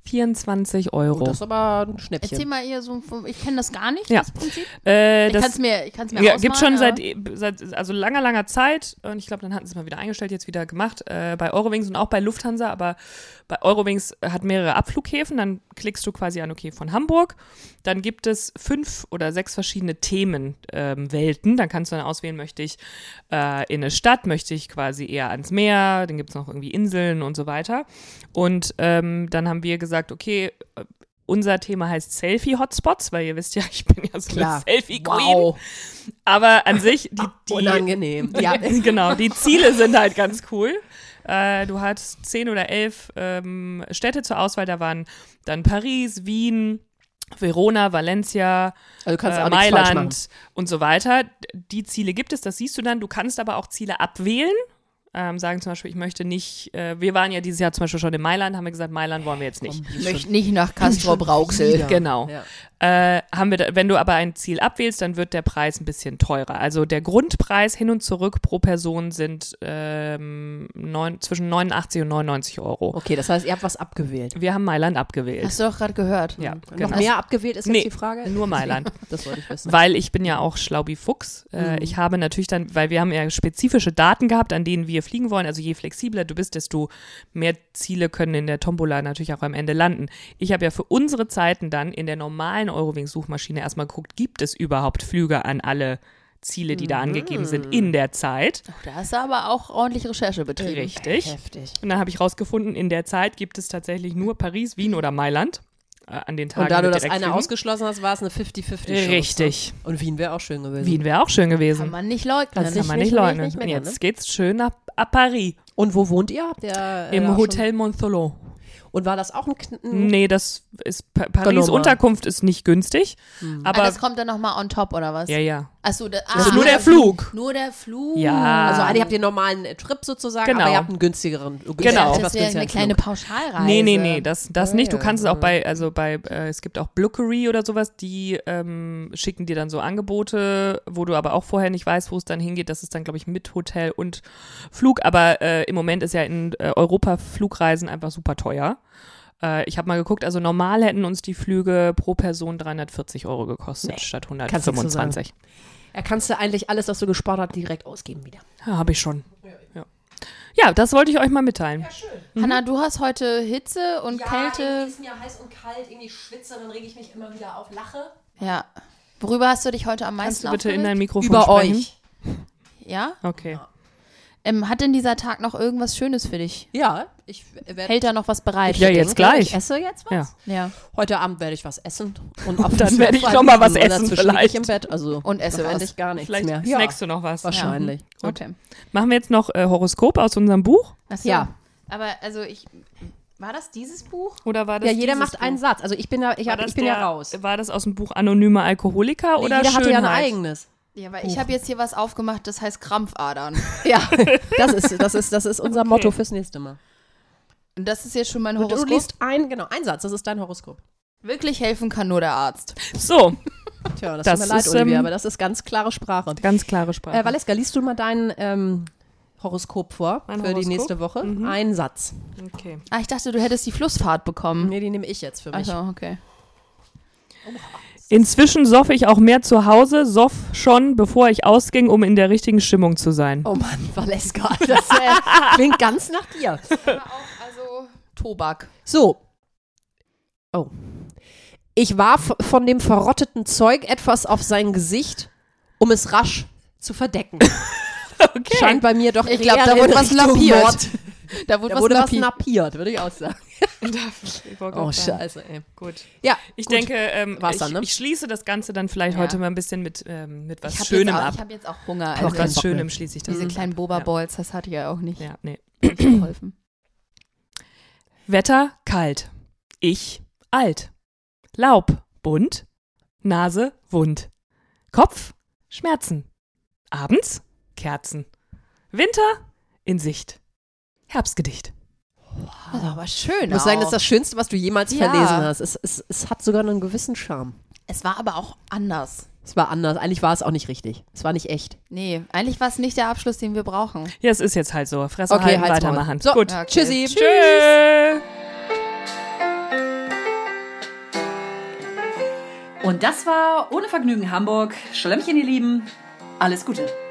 C: vierundzwanzig Euro.
D: Oh, das ist aber ein Schnäppchen.
B: Erzähl mal eher so, ich kenne das gar nicht,
C: Ja.
B: das Prinzip.
C: Äh,
B: Ich
C: das
B: kann es mir, ich kann's mir
C: ja,
B: ausmalen,
C: gibt schon seit,
B: aber-
C: seit also langer, langer Zeit und ich glaube, dann hatten sie es mal wieder eingestellt, jetzt wieder gemacht, äh, bei Eurowings und auch bei Lufthansa, aber bei Eurowings hat mehrere Abflughäfen, dann klickst du quasi an, okay, von Hamburg, dann gibt es fünf oder sechs verschiedene Themenwelten, ähm, dann kannst du dann auswählen, möchte ich äh, in eine Stadt, möchte ich quasi eher ans Meer, dann gibt es noch irgendwie Inseln und so weiter und ähm, dann haben wir gesagt, okay, äh, unser Thema heißt Selfie-Hotspots, weil ihr wisst ja, ich bin ja so
D: Klar.
C: eine Selfie-Queen.
D: Wow.
C: Aber an sich, die, die
D: Unangenehm. Ja.
C: genau, die Ziele sind halt ganz cool. Äh, du hattest zehn oder elf ähm, Städte zur Auswahl, da waren dann Paris, Wien, Verona, Valencia,
D: Also du kannst
C: äh,
D: auch nichts falsch machen.
C: Mailand und so weiter. Die Ziele gibt es, das siehst du dann. Du kannst aber auch Ziele abwählen. Ähm, sagen zum Beispiel, ich möchte nicht, äh, wir waren ja dieses Jahr zum Beispiel schon in Mailand, haben wir gesagt, Mailand wollen wir jetzt nicht.
B: Ich möchte nicht nach Castrop-Rauxel.
D: wieder.
C: Genau.
D: Ja.
C: Äh, haben wir da, wenn du aber ein Ziel abwählst, dann wird der Preis ein bisschen teurer. Also der Grundpreis hin und zurück pro Person sind ähm, neun, zwischen neunundachtzig und neunundneunzig Euro.
D: Okay, das heißt, ihr habt was abgewählt.
C: Wir haben Mailand abgewählt.
B: Hast du doch gerade gehört.
C: Ja,
D: Noch
C: genau.
D: mehr abgewählt ist jetzt
C: Nee,
D: die Frage?
C: nur Mailand.
D: Das wollte ich wissen.
C: Weil ich bin ja auch schlau wie Fuchs. Äh,
D: Mhm.
C: Ich habe natürlich dann, weil wir haben ja spezifische Daten gehabt, an denen wir fliegen wollen. Also je flexibler du bist, desto mehr Ziele können in der Tombola natürlich auch am Ende landen. Ich habe ja für unsere Zeiten dann in der normalen Eurowings-Suchmaschine erstmal geguckt, gibt es überhaupt Flüge an alle Ziele, die da angegeben sind in der Zeit.
B: Oh, da hast du aber auch ordentlich Recherche betrieben.
C: Richtig.
D: Heftig.
C: Und dann habe ich rausgefunden, in der Zeit gibt es tatsächlich nur Paris, Wien oder Mailand äh, an den Tagen
D: Und da du
C: mit
D: das eine
C: Direktflügen.
D: ausgeschlossen hast, war es eine fifty fifty Chance.
C: Richtig.
D: Und Wien wäre auch schön gewesen.
C: Wien wäre auch schön
B: Kann
C: gewesen.
B: man nicht leugnen.
D: Kannst
C: Kann
D: nicht-
C: man nicht
D: nicht-
C: leugnen.
D: nicht
C: Und
D: meckern,
C: jetzt
D: ne?
C: geht's schön nach à Paris.
D: Und wo wohnt ihr? Habt ihr äh,
C: Im
D: auch
C: Hotel Montholon.
D: Schon, und war das auch ein, Kn ein
C: Nee, das ist Pa- Paris
D: Normal.
C: Unterkunft ist nicht günstig, aber
B: ah, das kommt dann nochmal on top, oder was?
C: ja, ja.
B: Achso, da,
C: Das ist
B: ah,
C: nur der Flug.
B: Nur der Flug.
C: Ja.
D: Also eigentlich habt ihr einen normalen äh, Trip sozusagen,
C: Genau.
D: aber ihr habt einen günstigeren.
C: Genau.
B: Das
D: etwas
B: wäre eine
D: günstigeren
B: kleine
D: Flug.
B: Pauschalreise.
C: Nee, nee, nee, das, das
D: Ja,
C: nicht. Du
D: ja,
C: kannst es
D: ja.
C: auch bei, also bei, äh, es gibt auch Blookery oder sowas, die ähm, schicken dir dann so Angebote, wo du aber auch vorher nicht weißt, wo es dann hingeht. Das ist dann, glaube ich, mit Hotel und Flug. Aber äh, im Moment ist ja in äh, Europa Flugreisen einfach super teuer. Äh, ich habe mal geguckt, also normal hätten uns die Flüge pro Person dreihundertvierzig Euro gekostet,
D: Nee,
C: statt
D: kannst du nicht so
C: hundertfünfundzwanzig.
D: Ja, kannst du eigentlich alles, was du gespart hast, direkt ausgeben wieder.
C: Ja, habe ich schon. Ja. ja, das wollte ich euch mal mitteilen.
B: Hanna, du hast heute Hitze und Kälte.
D: ist mir heiß und kalt, irgendwie schwitze, dann rege ich mich immer wieder auf, lache.
B: Ja. Worüber hast du dich heute am
C: Kannst
B: meisten
C: du bitte in
B: aufgeregt?
C: dein Mikrofon
D: Über
C: sprechen?
D: euch.
B: Ja?
C: Okay.
B: Ähm, hat denn dieser Tag noch irgendwas Schönes für dich?
D: Ja, ich werde.
B: Hält da noch was bereit?
C: Ja, jetzt gleich.
D: Ich esse jetzt was.
C: Ja.
B: Ja.
D: Heute Abend werde ich was essen. Und auf
C: Dann
D: dem
C: werde ich
D: Sofa
C: noch mal was
D: liegen. Und
C: essen
D: dazwischen liege
C: vielleicht.
D: ich im Bett. Also
B: Und esse
D: da
B: was.
D: eigentlich gar nichts
C: Vielleicht
D: mehr.
C: snackst du noch was.
D: Wahrscheinlich.
B: Okay.
C: Machen wir jetzt noch äh, Horoskop aus unserem Buch?
B: Achso.
D: Ja.
B: Aber also ich. War das dieses Buch?
C: Oder war das
D: Ja, jeder
C: dieses
D: macht einen
C: Buch?
D: Satz. Also ich bin da, ich,
C: War
D: hab,
C: das
D: ich bin
C: der,
D: ja raus.
C: War das aus dem Buch Anonyme Alkoholiker
D: Nee,
C: oder
D: jeder hatte ja ein
C: Schönheit?
D: eigenes.
B: Ja, weil ich habe jetzt hier was aufgemacht, das heißt Krampfadern.
D: Ja, das ist, das ist, das ist unser
C: Okay.
D: Motto fürs nächste Mal.
B: Und das ist jetzt schon mein
D: Und du
B: Horoskop.
D: liest ein, genau, ein Satz, das ist dein Horoskop.
B: Wirklich helfen kann nur der Arzt.
C: So,
D: Tja, das,
C: Das
D: tut mir leid,
C: ist,
D: Olivia,
C: ähm,
D: aber das ist ganz klare Sprache.
C: ganz klare Sprache.
D: Äh, Valeska, liest du mal dein ähm, Horoskop vor
C: Mein
D: für die
C: Horoskop?
D: nächste Woche?
C: Mhm.
D: Ein Satz.
C: okay.
B: Ah, ich dachte, du hättest die Flussfahrt bekommen.
D: Nee, die nehme ich jetzt für mich.
B: Also, okay.
C: Inzwischen soff ich auch mehr zu Hause, soff schon, bevor ich ausging, um in der richtigen Stimmung zu sein.
D: Oh Mann, Valeska, das äh, klingt ganz nach dir.
B: Aber auch, also, Tobak.
D: So. Oh. Ich warf von dem verrotteten Zeug etwas auf sein Gesicht, um es rasch zu verdecken.
C: Okay.
D: Scheint bei mir doch
B: Ich glaub,
D: eher
B: da
D: in
B: wurde was
D: Richtung
B: lappiert.
D: Mord.
B: Da wurde
D: Da
B: was
D: wurde was
B: lappiert.
D: nappiert, würde ich auch sagen.
C: Ich wollte
D: Oh,
C: gerade sagen.
D: scheiße, ey.
C: Gut.
D: Ja,
C: Ich
D: gut.
C: denke, ähm,
D: War's
C: ich,
D: dann, ne?
C: ich schließe das Ganze dann vielleicht
B: Ja.
C: heute mal ein bisschen mit, ähm, mit was
B: Ich habe
C: Schönem
B: jetzt, auch-
C: ab.
B: ich hab jetzt auch Hunger.
D: Hab auch
B: Also,
C: Mit
D: keinen
C: was
D: Bock
C: Schönem
D: mehr.
C: schließe ich das.
B: diese kleinen Boba-Balls, das hatte ja auch nicht
C: Ja, nee.
B: geholfen.
C: Wetter kalt. Ich alt. Laub bunt. Nase wund. Kopf Schmerzen. Abends Kerzen. Winter in Sicht. Herbstgedicht.
B: Das ist aber schön.
D: Ich muss sagen, das ist
B: auch.
D: das Schönste, was du jemals
B: Ja.
D: verlesen hast. Es, es, es hat sogar einen gewissen Charme.
B: Es war aber auch anders.
D: Es war anders. Eigentlich war es auch nicht richtig. Es war nicht echt.
B: Nee, eigentlich war es nicht der Abschluss, den wir brauchen.
C: Ja, es ist jetzt halt so. Fresse halten,
D: halt's Maul.
C: weitermachen.
D: So,
C: Gut.
B: Ja, okay.
D: tschüssi.
C: Tschüss.
A: Und das war Ohne Vergnügen Hamburg. Schlemmchen, ihr Lieben. Alles Gute.